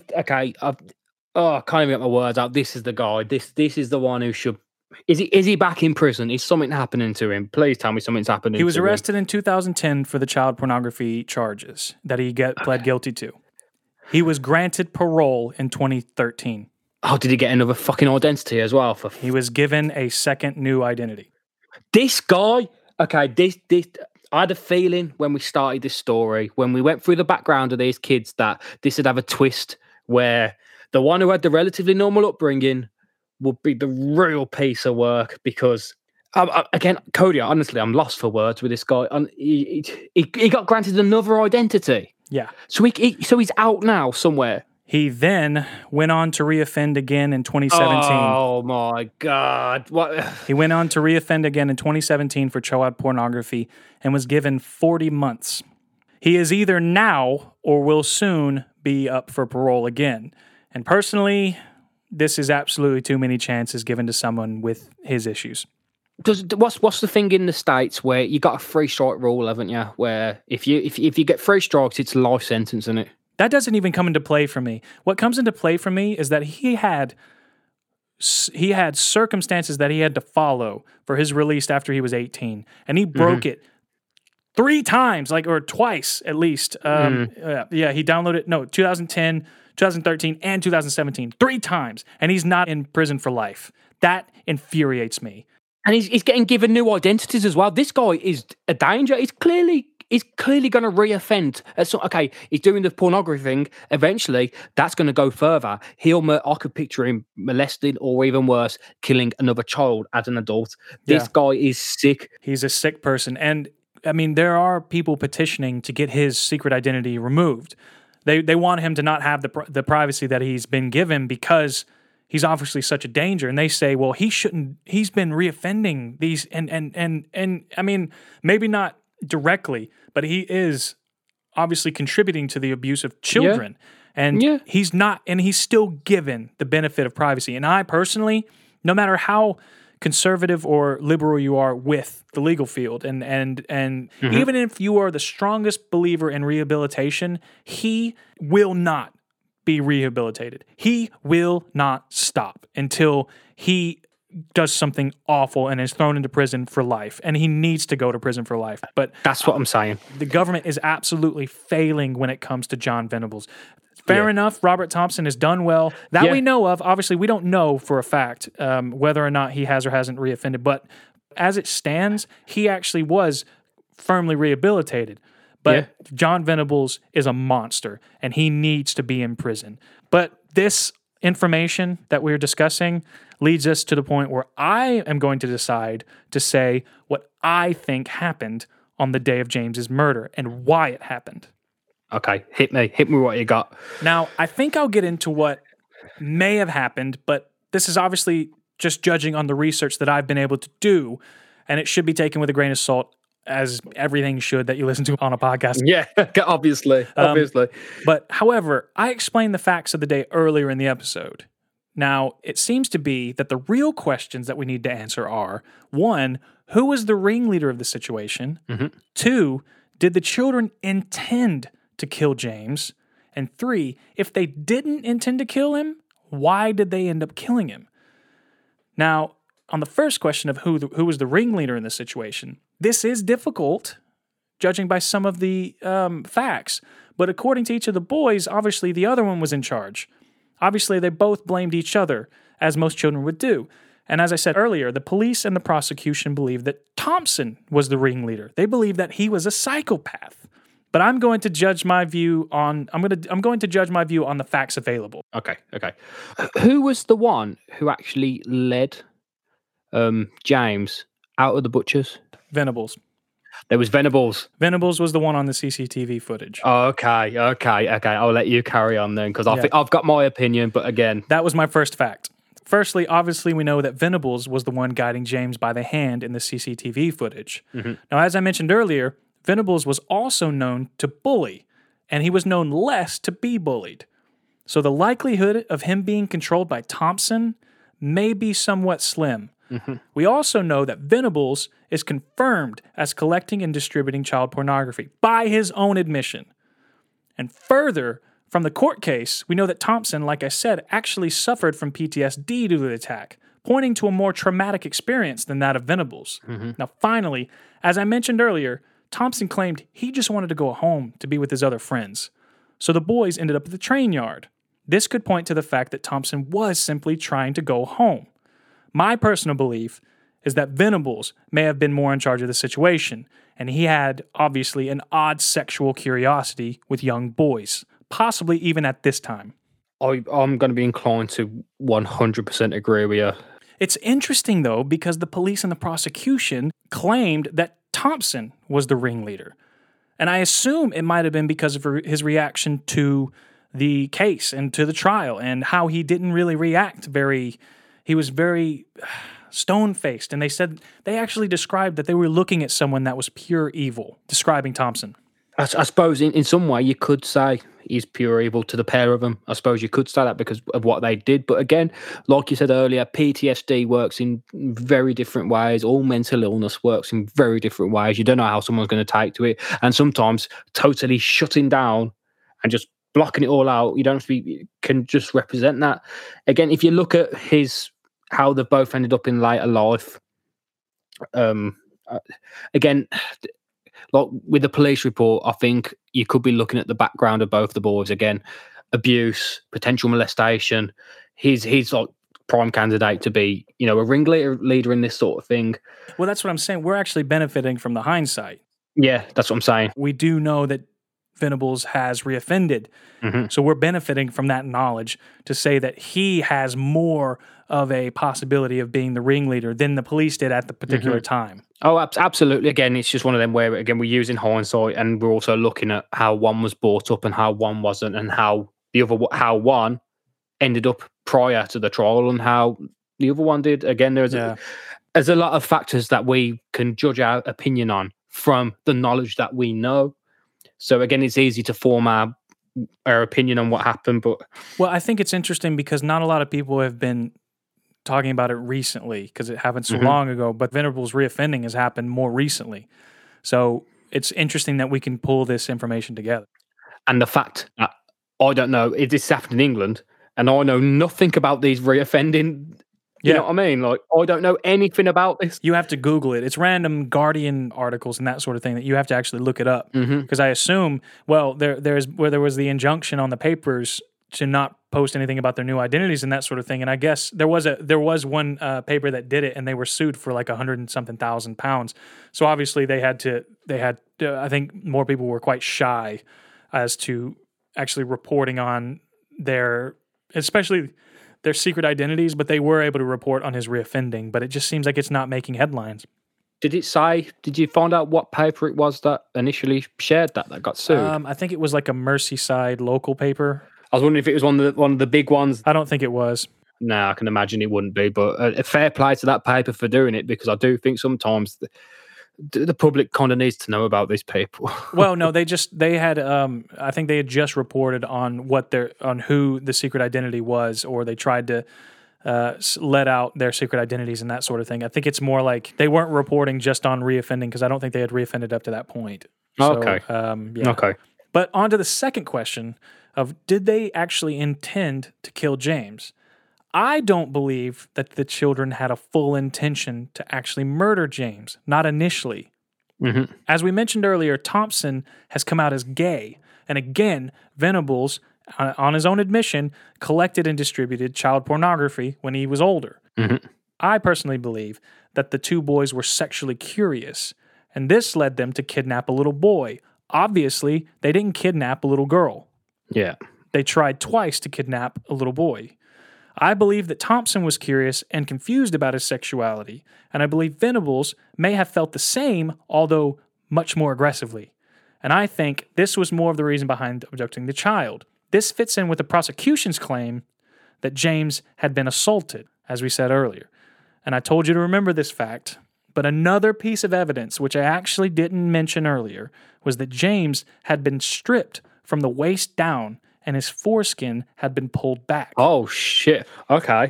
even get my words out. This is the guy. This is the one who should. Is he back in prison? Is something happening to him? Please tell me something's happening. He was arrested in 2010 for the child pornography charges that he pled guilty to. He was granted parole in 2013. Oh, did he get another fucking identity as well? He was given a second new identity. This guy, okay, this. I had a feeling when we started this story, when we went through the background of these kids, that this would have a twist where the one who had the relatively normal upbringing would be the real piece of work. Because, again, Cody, honestly, I'm lost for words with this guy. He got granted another identity. Yeah. So he's out now somewhere. He then went on to reoffend again in 2017. Oh, my God. What? He went on to reoffend again in 2017 for child pornography and was given 40 months. He is either now or will soon be up for parole again. And personally, this is absolutely too many chances given to someone with his issues. What's the thing in the States where you got a 3-strike rule, haven't you? Where if you get 3 strikes, it's a life sentence, isn't it? That doesn't even come into play for me. What comes into play for me is that he had circumstances that he had to follow for his release after he was 18, and he broke it 3 times, or twice at least. He downloaded 2010, 2013, and 2017, 3 times, and he's not in prison for life. That infuriates me. And he's getting given new identities as well. This guy is a danger. He's clearly going to reoffend. Okay, he's doing the pornography thing. Eventually, that's going to go further. I could picture him molesting or even worse, killing another child as an adult. This guy is sick. He's a sick person. And, I mean, there are people petitioning to get his secret identity removed. They want him to not have the privacy that he's been given because he's obviously such a danger. And they say, well, he shouldn't. He's been reoffending these. And I mean, maybe not directly, but he is obviously contributing to the abuse of children. And he's not, and he's still given the benefit of privacy. And I personally, no matter how conservative or liberal you are with the legal field, and even if you are the strongest believer in rehabilitation, he will not be rehabilitated. He will not stop until he does something awful and is thrown into prison for life. And he needs to go to prison for life. But that's what I'm saying. The government is absolutely failing when it comes to John Venables. Fair enough, Robert Thompson has done well. That we know of. Obviously, we don't know for a fact whether or not he has or hasn't reoffended. But as it stands, he actually was firmly rehabilitated. But John Venables is a monster, and he needs to be in prison. But this information that we're discussing leads us to the point where I am going to decide to say what I think happened on the day of James's murder and why it happened. Okay, hit me what you got. Now, I think I'll get into what may have happened, but this is obviously just judging on the research that I've been able to do, and it should be taken with a grain of salt, as everything should that you listen to on a podcast. Yeah, obviously. But however, I explained the facts of the day earlier in the episode. Now, it seems to be that the real questions that we need to answer are, 1, who was the ringleader of the situation? 2, did the children intend to kill James? And 3, if they didn't intend to kill him, why did they end up killing him? Now, on the first question of who was the ringleader in this situation, this is difficult, judging by some of the facts. But according to each of the boys, obviously the other one was in charge. Obviously, they both blamed each other, as most children would do. And as I said earlier, the police and the prosecution believed that Thompson was the ringleader. They believed that he was a psychopath. But I'm going to judge my view on the facts available. Okay. Who was the one who actually led James out of the butchers? Venables. There was Venables. Venables was the one on the CCTV footage. Okay. I'll let you carry on then, because I think I've got my opinion, but again... That was my first fact. Firstly, obviously, we know that Venables was the one guiding James by the hand in the CCTV footage. Now, as I mentioned earlier, Venables was also known to bully, and he was known less to be bullied. So the likelihood of him being controlled by Thompson may be somewhat slim. We also know that Venables is confirmed as collecting and distributing child pornography by his own admission. And further, from the court case, we know that Thompson, like I said, actually suffered from PTSD due to the attack, pointing to a more traumatic experience than that of Venables. Now, finally, as I mentioned earlier, Thompson claimed he just wanted to go home to be with his other friends. So the boys ended up at the train yard. This could point to the fact that Thompson was simply trying to go home. My personal belief is that Venables may have been more in charge of the situation, and he had, obviously, an odd sexual curiosity with young boys, possibly even at this time. I'm going to be inclined to 100% agree with you. It's interesting, though, because the police and the prosecution claimed that Thompson was the ringleader. And I assume it might have been because of his reaction to the case and to the trial, and how he didn't really react he was very stone-faced, and they actually described that they were looking at someone that was pure evil, describing Thompson. I suppose in some way you could say he's pure evil to the pair of them. I suppose you could say that because of what they did. But again, like you said earlier, PTSD works in very different ways. All mental illness works in very different ways. You don't know how someone's going to take to it. And sometimes totally shutting down and just blocking it all out, you don't speak, can just represent that. Again, if you look at how they've both ended up in later life, again, like with the police report, I think you could be looking at the background of both the boys again, abuse, potential molestation. He's like prime candidate to be, a ringleader in this sort of thing. Well, that's what I'm saying. We're actually benefiting from the hindsight. Yeah, that's what I'm saying. We do know that Venables has reoffended. Mm-hmm. So we're benefiting from that knowledge to say that he has more of a possibility of being the ringleader than the police did at the particular time. Oh, absolutely. Again, it's just one of them where, again, we're using hindsight and we're also looking at how one was brought up and how one wasn't, and how one ended up prior to the trial and how the other one did. Again, there's a lot of factors that we can judge our opinion on from the knowledge that we know. So again, it's easy to form our opinion on what happened. But well, I think it's interesting because not a lot of people have been talking about it recently because it happened so long ago, but Venables reoffending has happened more recently. So it's interesting that we can pull this information together. And the fact that I don't know, this happened in England, and I know nothing about these reoffending. You know what I mean? Like, I don't know anything about this. You have to Google it. It's random Guardian articles and that sort of thing that you have to actually look it up. Because I assume, well, there was the injunction on the papers to not post anything about their new identities and that sort of thing. And I guess there was one paper that did it, and they were sued for like 100 and something thousand pounds. So obviously they had I think more people were quite shy as to actually reporting on especially their secret identities, but they were able to report on his reoffending. But it just seems like it's not making headlines. Did you find out what paper it was that initially shared that got sued? I think it was like a Merseyside local paper. I was wondering if it was one of the big ones. I don't think it was. No, I can imagine it wouldn't be, but a fair play to that paper for doing it, because I do think sometimes the public kind of needs to know about these people. Well, no, I think they had just reported on who the secret identity was, or they tried to let out their secret identities and that sort of thing. I think it's more like they weren't reporting just on reoffending, because I don't think they had reoffended up to that point. So, okay. Okay. But on to the second question of, did they actually intend to kill James? I don't believe that the children had a full intention to actually murder James, not initially. As we mentioned earlier, Thompson has come out as gay. And again, Venables, on his own admission, collected and distributed child pornography when he was older. I personally believe that the two boys were sexually curious, and this led them to kidnap a little boy. Obviously, they didn't kidnap a little girl. Yeah. They tried twice to kidnap a little boy. I believe that Thompson was curious and confused about his sexuality, and I believe Venables may have felt the same, although much more aggressively. And I think this was more of the reason behind abducting the child. This fits in with the prosecution's claim that James had been assaulted, as we said earlier. And I told you to remember this fact, but another piece of evidence, which I actually didn't mention earlier, was that James had been stripped from the waist down, and his foreskin had been pulled back. Oh, shit. Okay.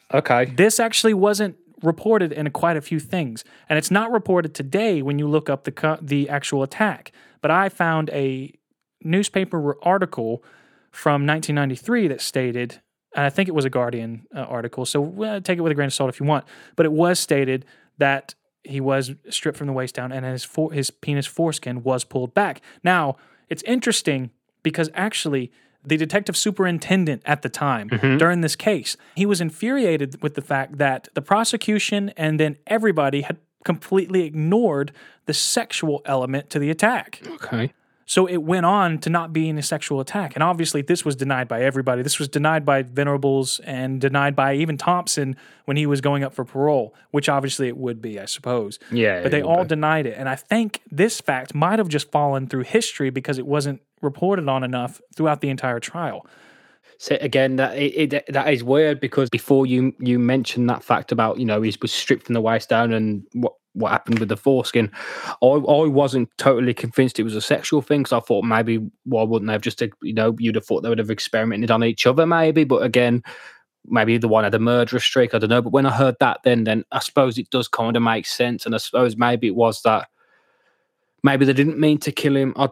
This actually wasn't reported in quite a few things, and it's not reported today when you look up the actual attack. But I found a newspaper article from 1993 that stated, and I think it was a Guardian article, so take it with a grain of salt if you want, but it was stated that he was stripped from the waist down and his penis foreskin was pulled back. Now, it's interesting because actually the detective superintendent at the time during this case, he was infuriated with the fact that the prosecution and then everybody had completely ignored the sexual element to the attack. Okay. So it went on to not being a sexual attack. And obviously this was denied by everybody. This was denied by Venables and denied by even Thompson when he was going up for parole, which obviously it would be, I suppose. Yeah. But they all denied it. And I think this fact might have just fallen through history because it wasn't reported on enough throughout the entire trial. So again, that is weird, because before you mentioned that fact about, he was stripped from the waist down and what happened with the foreskin. I wasn't totally convinced it was a sexual thing, because I thought maybe why wouldn't they have just, you'd have thought they would have experimented on each other maybe, but again, maybe the one had a murderous streak, I don't know. But when I heard that, then I suppose it does kind of make sense, and I suppose maybe it was that maybe they didn't mean to kill him.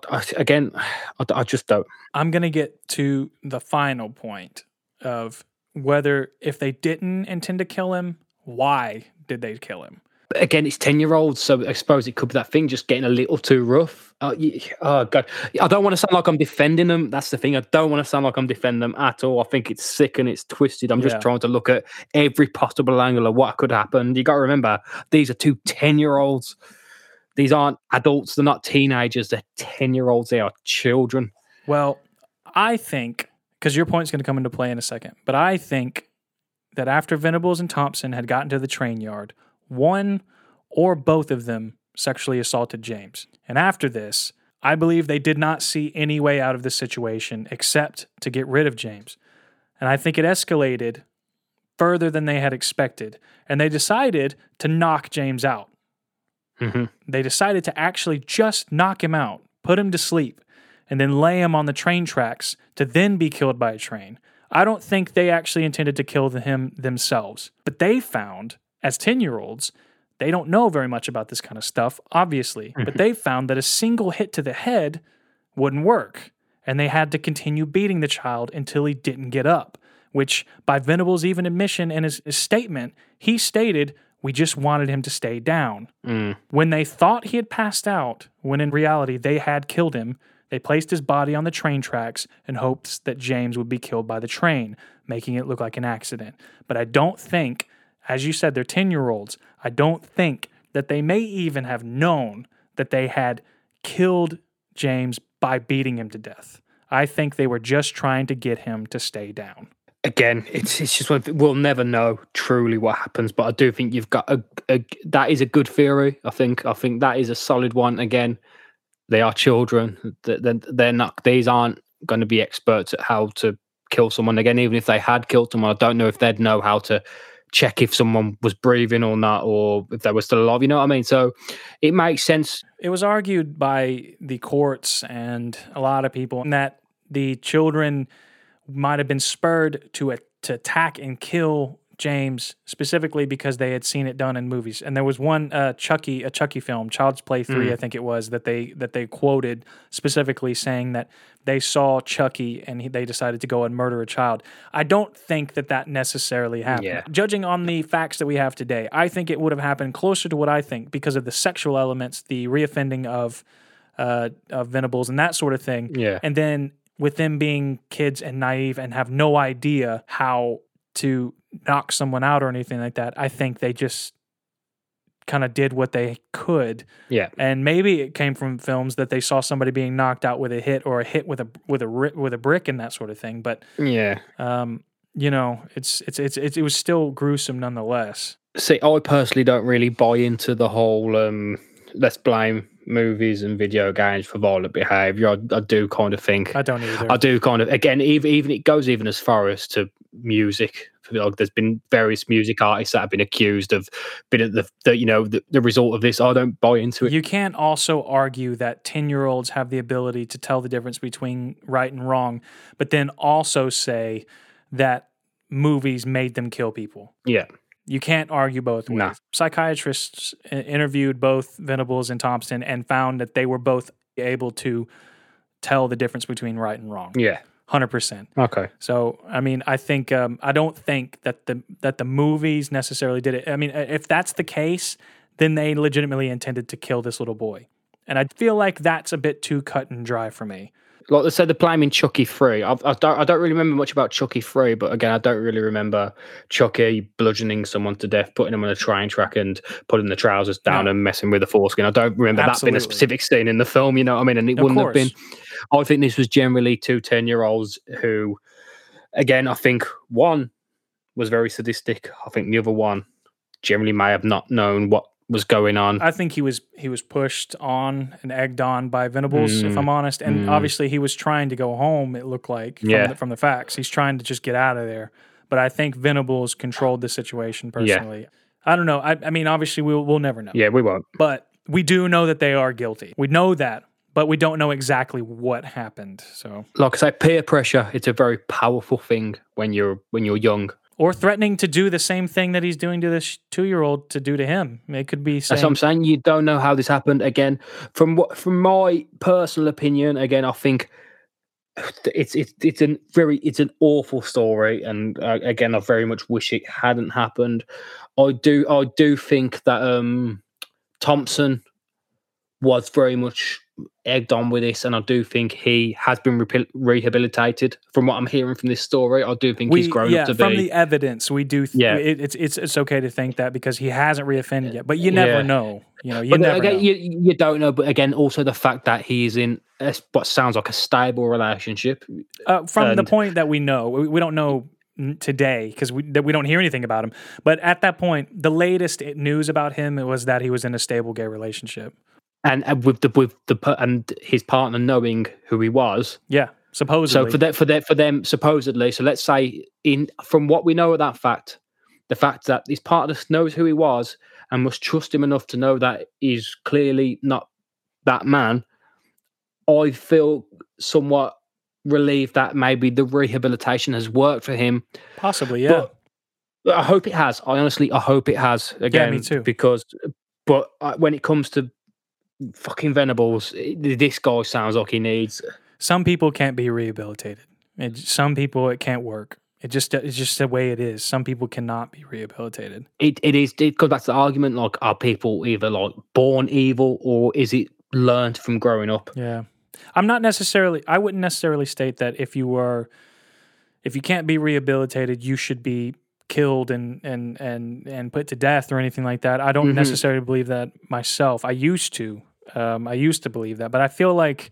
I just don't. I'm going to get to the final point of whether, if they didn't intend to kill him, why did they kill him? But again, it's 10-year-olds, so I suppose it could be that thing just getting a little too rough. Oh, God. I don't want to sound like I'm defending them. That's the thing. I don't want to sound like I'm defending them at all. I think it's sick and it's twisted. I'm just trying to look at every possible angle of what could happen. You got to remember, these are two 10-year-olds. These aren't adults. They're not teenagers. They're 10-year-olds. They are children. Well, I think, because your point's going to come into play in a second, but I think that after Venables and Thompson had gotten to the train yard, one or both of them sexually assaulted James. And after this, I believe they did not see any way out of the situation except to get rid of James. And I think it escalated further than they had expected. And they decided to knock James out. Mm-hmm. They decided to actually just knock him out, put him to sleep, and then lay him on the train tracks to then be killed by a train. I don't think they actually intended to kill him themselves. But they found, as 10-year-olds, they don't know very much about this kind of stuff, obviously, but they found that a single hit to the head wouldn't work, and they had to continue beating the child until he didn't get up, which, by Venables' even admission in his statement, he stated, "We just wanted him to stay down." When they thought he had passed out, when in reality they had killed him, they placed his body on the train tracks in hopes that James would be killed by the train, making it look like an accident. But I don't think, as you said, they're 10-year-olds. I don't think that they may even have known that they had killed James by beating him to death. I think they were just trying to get him to stay down. Again, it's just we'll never know truly what happens, but I do think you've got that is a good theory. I think that is a solid one. Again, they are children. They're not. These aren't going to be experts at how to kill someone. Again, even if they had killed someone, I don't know if they'd know how to check if someone was breathing or not, or if they were still alive. You know what I mean? So it makes sense. It was argued by the courts and a lot of people that the children might have been spurred to attack and kill James specifically because they had seen it done in movies. And there was one Chucky film, Child's Play 3, I think it was, that they quoted specifically saying that they saw Chucky and they decided to go and murder a child. I don't think that necessarily happened. Yeah. Judging on the facts that we have today, I think it would have happened closer to what I think because of the sexual elements, the reoffending of Venables and that sort of thing. Yeah. And then with them being kids and naive and have no idea how to knock someone out or anything like that, I think they just kind of did what they could. Yeah. And maybe it came from films that they saw somebody being knocked out with a hit or a hit with a brick and that sort of thing. But yeah, you know, it was still gruesome nonetheless. See, I personally don't really buy into the whole let's blame movies and video games for violent behaviour. I do kind of think I don't either. I do kind of, again, even it goes even as far as to music. Like, there's been various music artists that have been accused of being at the result of this. I don't buy into it. You can't also argue that 10-year-olds have the ability to tell the difference between right and wrong, but then also say that movies made them kill people. Yeah. You can't argue both ways. Nah. Psychiatrists interviewed both Venables and Thompson and found that they were both able to tell the difference between right and wrong. Yeah. 100%. Okay. So, I mean, I think I don't think that the movies necessarily did it. I mean, if that's the case, then they legitimately intended to kill this little boy. And I feel like that's a bit too cut and dry for me. Like they said, they're blaming Chucky 3. I don't really remember much about Chucky 3, but again, I don't really remember Chucky bludgeoning someone to death, putting him on a train track and putting the trousers down and messing with the foreskin. I don't remember that being a specific scene in the film, you know what I mean? And it wouldn't have been. I think this was generally two 10-year-olds who, again, I think one was very sadistic. I think the other one generally may have not known what was going on. I think he was pushed on and egged on by Venables, if I'm honest. And obviously he was trying to go home, it looked like, from the facts. He's trying to just get out of there. But I think Venables controlled the situation personally. I don't know. I mean, obviously, we'll never know. Yeah, we won't. But we do know that they are guilty. We know that, but we don't know exactly what happened. So, Like I say, peer pressure, it's a very powerful thing when you're young. or threatening to do the same thing that he's doing to this 2-year-old to do to him. It could be saying, That's what I'm saying. You don't know how this happened. Again, from my personal opinion, again, I think it's an awful story, and again, I very much wish it hadn't happened. I do think that Thompson was very much egged on with this, and I do think he has been rehabilitated. From what I'm hearing from this story, I do think he's grown up to be. From the evidence, we do. It's okay to think that because he hasn't reoffended yet, but you never know. You never know. You don't know. But again, also the fact that he's in what sounds like a stable relationship. From the point that we know, we don't know today because we don't hear anything about him. But at that point, the latest news about him was that he was in a stable gay relationship. And with and his partner knowing who he was, supposedly. So for them supposedly. So let's say from what we know of that fact, the fact that his partner knows who he was and must trust him enough to know that he's clearly not that man. I feel somewhat relieved that maybe the rehabilitation has worked for him. Possibly, yeah. But I hope it has. I hope it has. Again, me too. Because, when it comes to fucking Venables, this guy sounds like he needs. Some people can't be rehabilitated. Some people it can't work. It's just the way it is. Some people cannot be rehabilitated. It goes back to the argument, like, are people either like born evil or is it learned from growing up? Yeah. I wouldn't necessarily state that if you can't be rehabilitated, you should be killed and put to death or anything like that. I don't necessarily believe that myself. I used to believe that, but I feel like,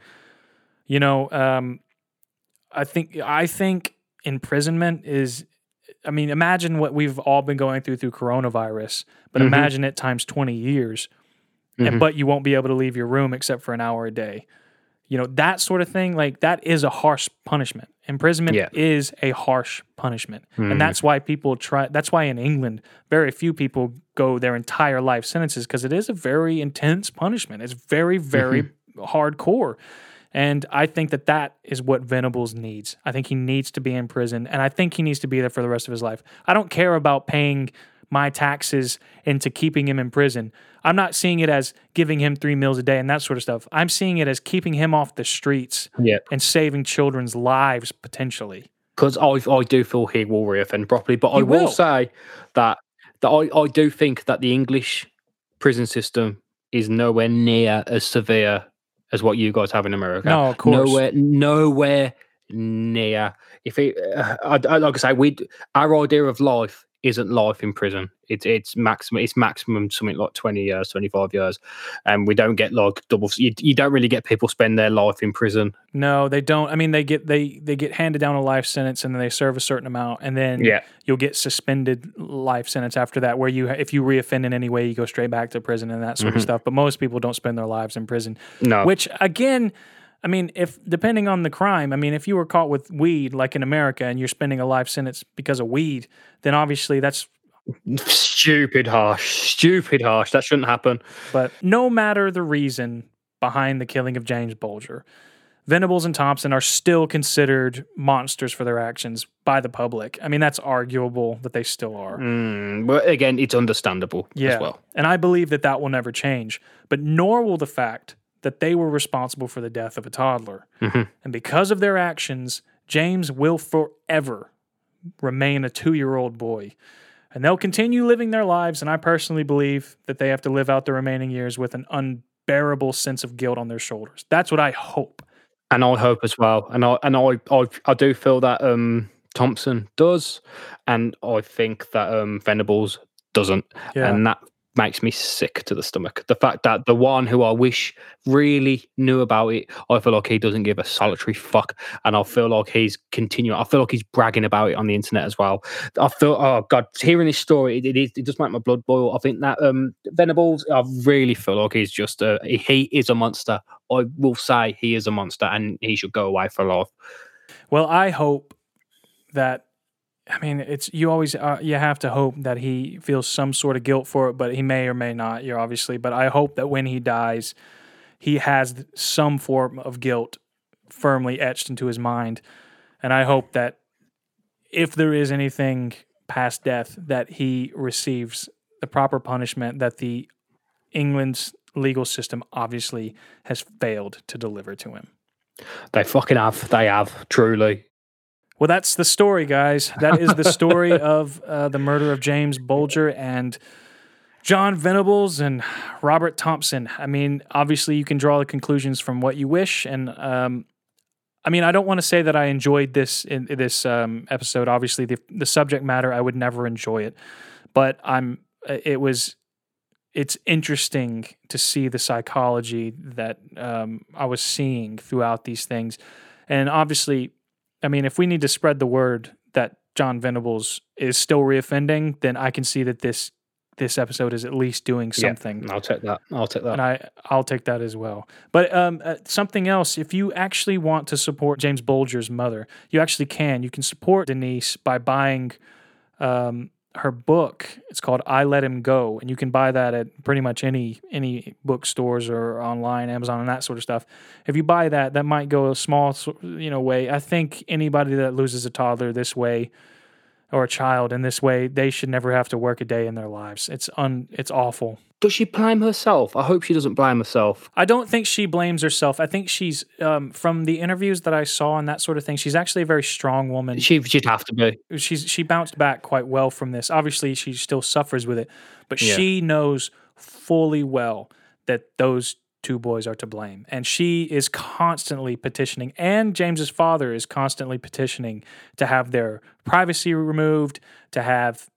I think imprisonment is, imagine what we've all been going through coronavirus, but imagine it times 20 years, but you won't be able to leave your room except for an hour a day. That sort of thing, like that is a harsh punishment. Imprisonment is a harsh punishment. And that's why that's why in England, very few people go their entire life sentences because it is a very intense punishment. It's very, very hardcore. And I think that is what Venables needs. I think he needs to be in prison, and I think he needs to be there for the rest of his life. I don't care about paying my taxes into keeping him in prison. I'm not seeing it as giving him 3 meals a day and that sort of stuff. I'm seeing it as keeping him off the streets and saving children's lives potentially. Because I do feel he will reoffend properly, but I will say that I do think that the English prison system is nowhere near as severe as what you guys have in America. No, of course. Nowhere near. If like I say, our idea of life isn't life in prison. It's maximum something like 20 years, 25 years, and we don't get like double. You don't really get people spend their life in prison. No, they don't. They get handed down a life sentence and then they serve a certain amount, and then you'll get suspended life sentence after that. Where if you reoffend in any way, you go straight back to prison and that sort of stuff. But most people don't spend their lives in prison. No, which again. If depending on the crime, if you were caught with weed, like in America, and you're spending a life sentence because of weed, then obviously that's stupid harsh. That shouldn't happen. But no matter the reason behind the killing of James Bulger, Venables and Thompson are still considered monsters for their actions by the public. That's arguable that they still are. But again, it's understandable as well. And I believe that will never change. But nor will the fact that they were responsible for the death of a toddler. And because of their actions, James will forever remain a 2-year-old boy. And they'll continue living their lives, and I personally believe that they have to live out the remaining years with an unbearable sense of guilt on their shoulders. That's what I hope. And I hope as well. And I do feel that Thompson does, and I think that Venables doesn't. Yeah. And that makes me sick to the stomach. The fact that the one who I wish really knew about it, I feel like he doesn't give a solitary fuck, and I feel like he's bragging about it on the internet as well. I feel, oh God, hearing this story, it does make my blood boil. I think that Venables, I really feel like he's just he is a monster. I will say he is a monster, and he should go away for life. Well, I hope that I mean, it's you always you have to hope that he feels some sort of guilt for it, but he may or may not. You're obviously, but I hope that when he dies, he has some form of guilt firmly etched into his mind, and I hope that if there is anything past death, that he receives the proper punishment that the England's legal system obviously has failed to deliver to him. They fucking have. They have, truly. Well, that's the story, guys. That is the story of the murder of James Bulger and John Venables and Robert Thompson. I mean, obviously, you can draw the conclusions from what you wish. And I mean, I don't want to say that I enjoyed this in this episode. Obviously, the subject matter, I would never enjoy it. But it's interesting to see the psychology that I was seeing throughout these things. And obviously, I mean, if we need to spread the word that John Venables is still reoffending, then I can see that this episode is at least doing something. Yeah, I'll take that. And I'll take that as well. But something else, if you actually want to support James Bulger's mother, you actually can. You can support Denise by buying her book. It's called I Let Him Go, and you can buy that at pretty much any bookstores or online, Amazon, and that sort of stuff. If you buy that, that might go a small, way. I think anybody that loses a toddler this way, or a child in this way, they should never have to work a day in their lives. It's awful. Does she blame herself? I hope she doesn't blame herself. I don't think she blames herself. I think she's, from the interviews that I saw and that sort of thing, she's actually a very strong woman. She'd have to be. She bounced back quite well from this. Obviously, she still suffers with it, but she knows fully well that those two boys are to blame. And she is constantly petitioning, and James's father is constantly petitioning to have their privacy removed, to have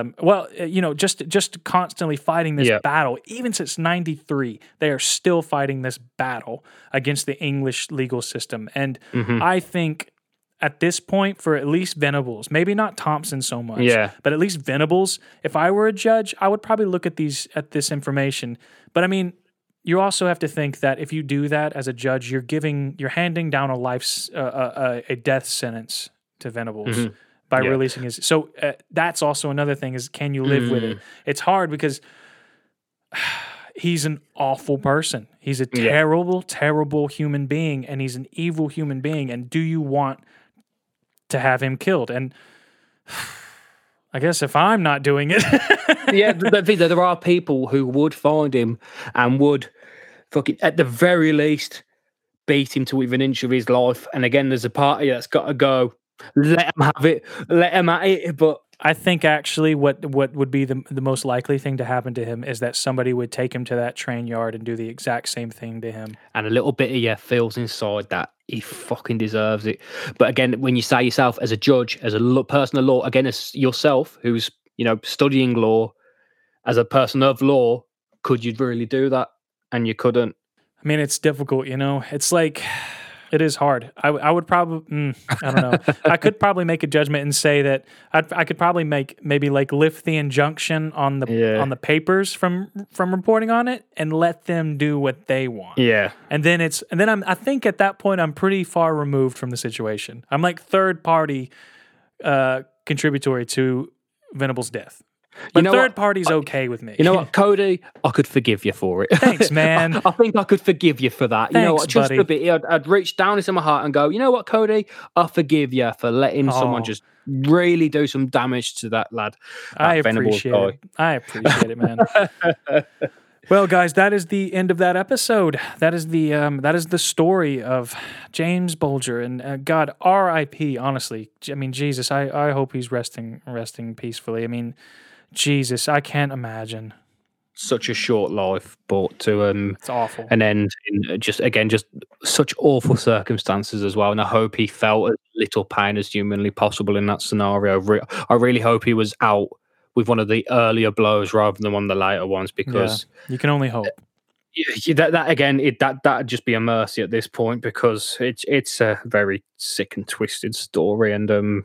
just constantly fighting this battle. Even since 93, they are still fighting this battle against the English legal system. And I think at this point, for at least Venables, maybe not Thompson so much, but at least Venables, if I were a judge, I would probably look at this information. But I mean, you also have to think that if you do that as a judge, you're handing down a death sentence to Venables by releasing his. So that's also another thing: is can you live with it? It's hard because he's an awful person. He's a terrible, terrible human being, and he's an evil human being. And do you want to have him killed? And I guess if I'm not doing it, there are people who would find him and would fucking, at the very least, beat him to within an inch of his life. And again, there's a party that's got to go. Let him have it. Let him at it. But I think actually what would be the most likely thing to happen to him is that somebody would take him to that train yard and do the exact same thing to him. And a little bit of you feels inside that he fucking deserves it. But again, when you say yourself as a judge, as a person of law, again, as yourself who's, studying law, as a person of law, could you really do that? And you couldn't. I mean, it's difficult, It's like, it is hard. I would probably, I don't know. I could probably make a judgment and say that I could probably maybe lift the injunction on the papers from reporting on it and let them do what they want. Yeah. And then I think at that point I'm pretty far removed from the situation. I'm like third party contributory to Venable's death. But third party's okay with me. You know what, Cody? I could forgive you for it. Thanks, man. I think I could forgive you for that. Thanks, you know what? Just buddy. a bit. I'd reach down into my heart and go, you know what, Cody? I forgive you for letting someone just really do some damage to that lad. I appreciate it, man. Well, guys, that is the end of that episode. That is the story of James Bulger, and God, R.I.P. Honestly, I mean, Jesus, I hope he's resting peacefully. I mean, Jesus, I can't imagine. Such a short life brought to it's awful. an end in just such awful circumstances as well. And I hope he felt as little pain as humanly possible in that scenario. I really hope he was out with one of the earlier blows rather than one of the later ones, because you can only hope. That'd just be a mercy at this point, because it's a very sick and twisted story. And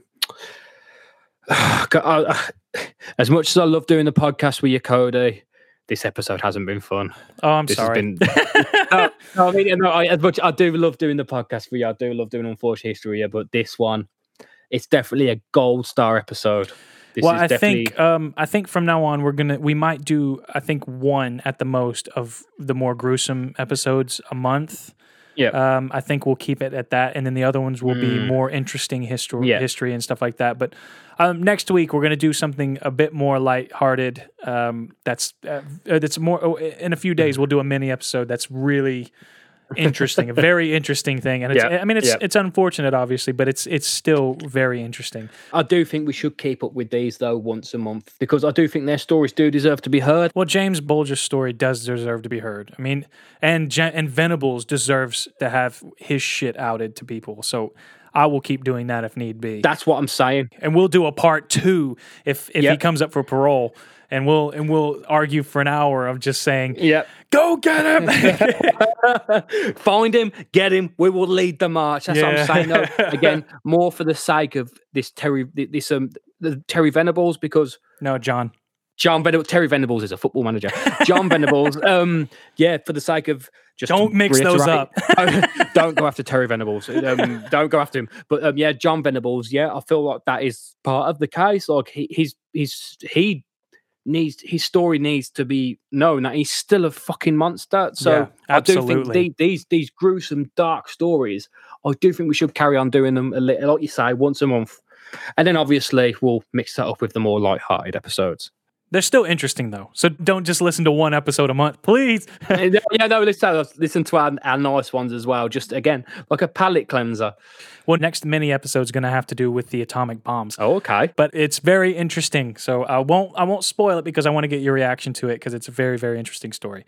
as much as I love doing the podcast with you, Cody, this episode hasn't been fun. Oh, I'm sorry. I do love doing the podcast with you. I do love doing Unfortunate History, but this one, it's definitely a gold star episode. This well, is I think from now on we might do one at the most of the more gruesome episodes a month. Yeah. I think we'll keep it at that, and then the other ones will be more interesting history and stuff like that. But next week we're going to do something a bit more lighthearted. That's more. In a few days we'll do a mini episode that's really interesting, a very interesting thing. And it's unfortunate, obviously, but it's still very interesting. I do think we should keep up with these though once a month, because I do think their stories do deserve to be heard. Well, James Bulger's story does deserve to be heard. I mean, and Venables deserves to have his shit outed to people. So I will keep doing that if need be. That's what I'm saying. And we'll do a part 2 if he comes up for parole. And we'll argue for an hour of just saying, go get him, find him, get him. We will lead the march. That's what I'm saying. No, again, more for the sake of the Terry Venables, because John Venables. Terry Venables is a football manager. John Venables. For the sake of just don't mix those up. Don't go after Terry Venables. Don't go after him. But John Venables. Yeah, I feel like that is part of the case. Like his story needs to be known that he's still a fucking monster. So I do think these gruesome, dark stories, I do think we should carry on doing them a little, like you say, once a month. And then obviously we'll mix that up with the more light-hearted episodes. They're still interesting though, so don't just listen to one episode a month, please. Listen to our nice ones as well. Just again, like a palate cleanser. Well, next mini episode is going to have to do with the atomic bombs. Oh, okay. But it's very interesting, so I won't spoil it because I want to get your reaction to it because it's a very, very interesting story.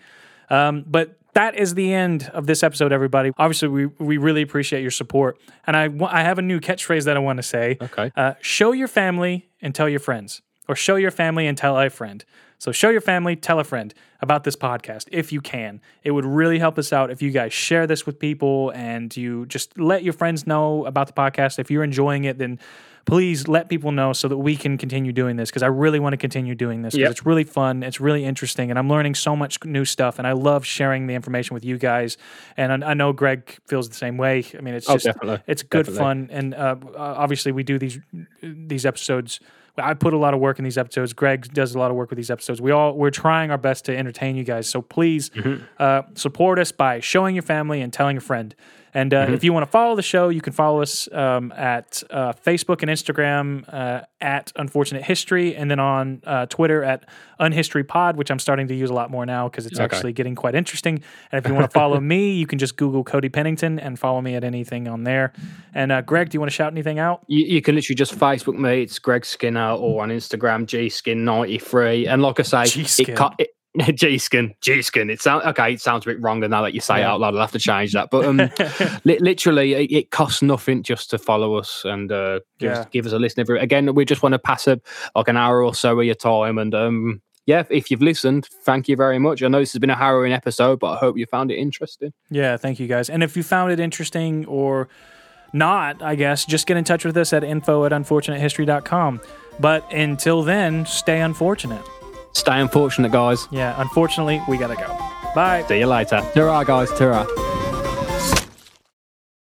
But that is the end of this episode, everybody. Obviously, we really appreciate your support, and I have a new catchphrase that I want to say. Okay. Show your family and tell your friends. Or show your family and tell a friend. So show your family, tell a friend about this podcast if you can. It would really help us out if you guys share this with people and you just let your friends know about the podcast. If you're enjoying it, then please let people know so that we can continue doing this, because I really want to continue doing this because it's really fun, it's really interesting, and I'm learning so much new stuff, and I love sharing the information with you guys. And I know Greg feels the same way. I mean, it's just it's good fun, and obviously we do these episodes. I put a lot of work in these episodes. Greg does a lot of work with these episodes. We're trying our best to entertain you guys. So please support us by showing your family and telling a friend. And if you want to follow the show, you can follow us at Facebook and Instagram at Unfortunate History, and then on Twitter at UnHistoryPod, which I'm starting to use a lot more now because it's actually getting quite interesting. And if you want to follow me, you can just Google Cody Pennington and follow me at anything on there. And Greg, do you want to shout anything out? You can literally just Facebook me. It's Greg Skinner, or on Instagram, GSkin93. And like I say, G-Skin. G-Skin. It sounds a bit wrong now that you say it out loud. I'll have to change that. But literally, it costs nothing just to follow us and just give us a listen. Again, we just want to pass an hour or so of your time. And if you've listened, thank you very much. I know this has been a harrowing episode, but I hope you found it interesting. Yeah, thank you guys. And if you found it interesting or not, I guess, just get in touch with us at info@unfortunatehistory.com. But until then, stay unfortunate. Stay unfortunate, guys. Yeah, unfortunately, we gotta go. Bye. See you later. Ta-ra, guys. Ta-ra.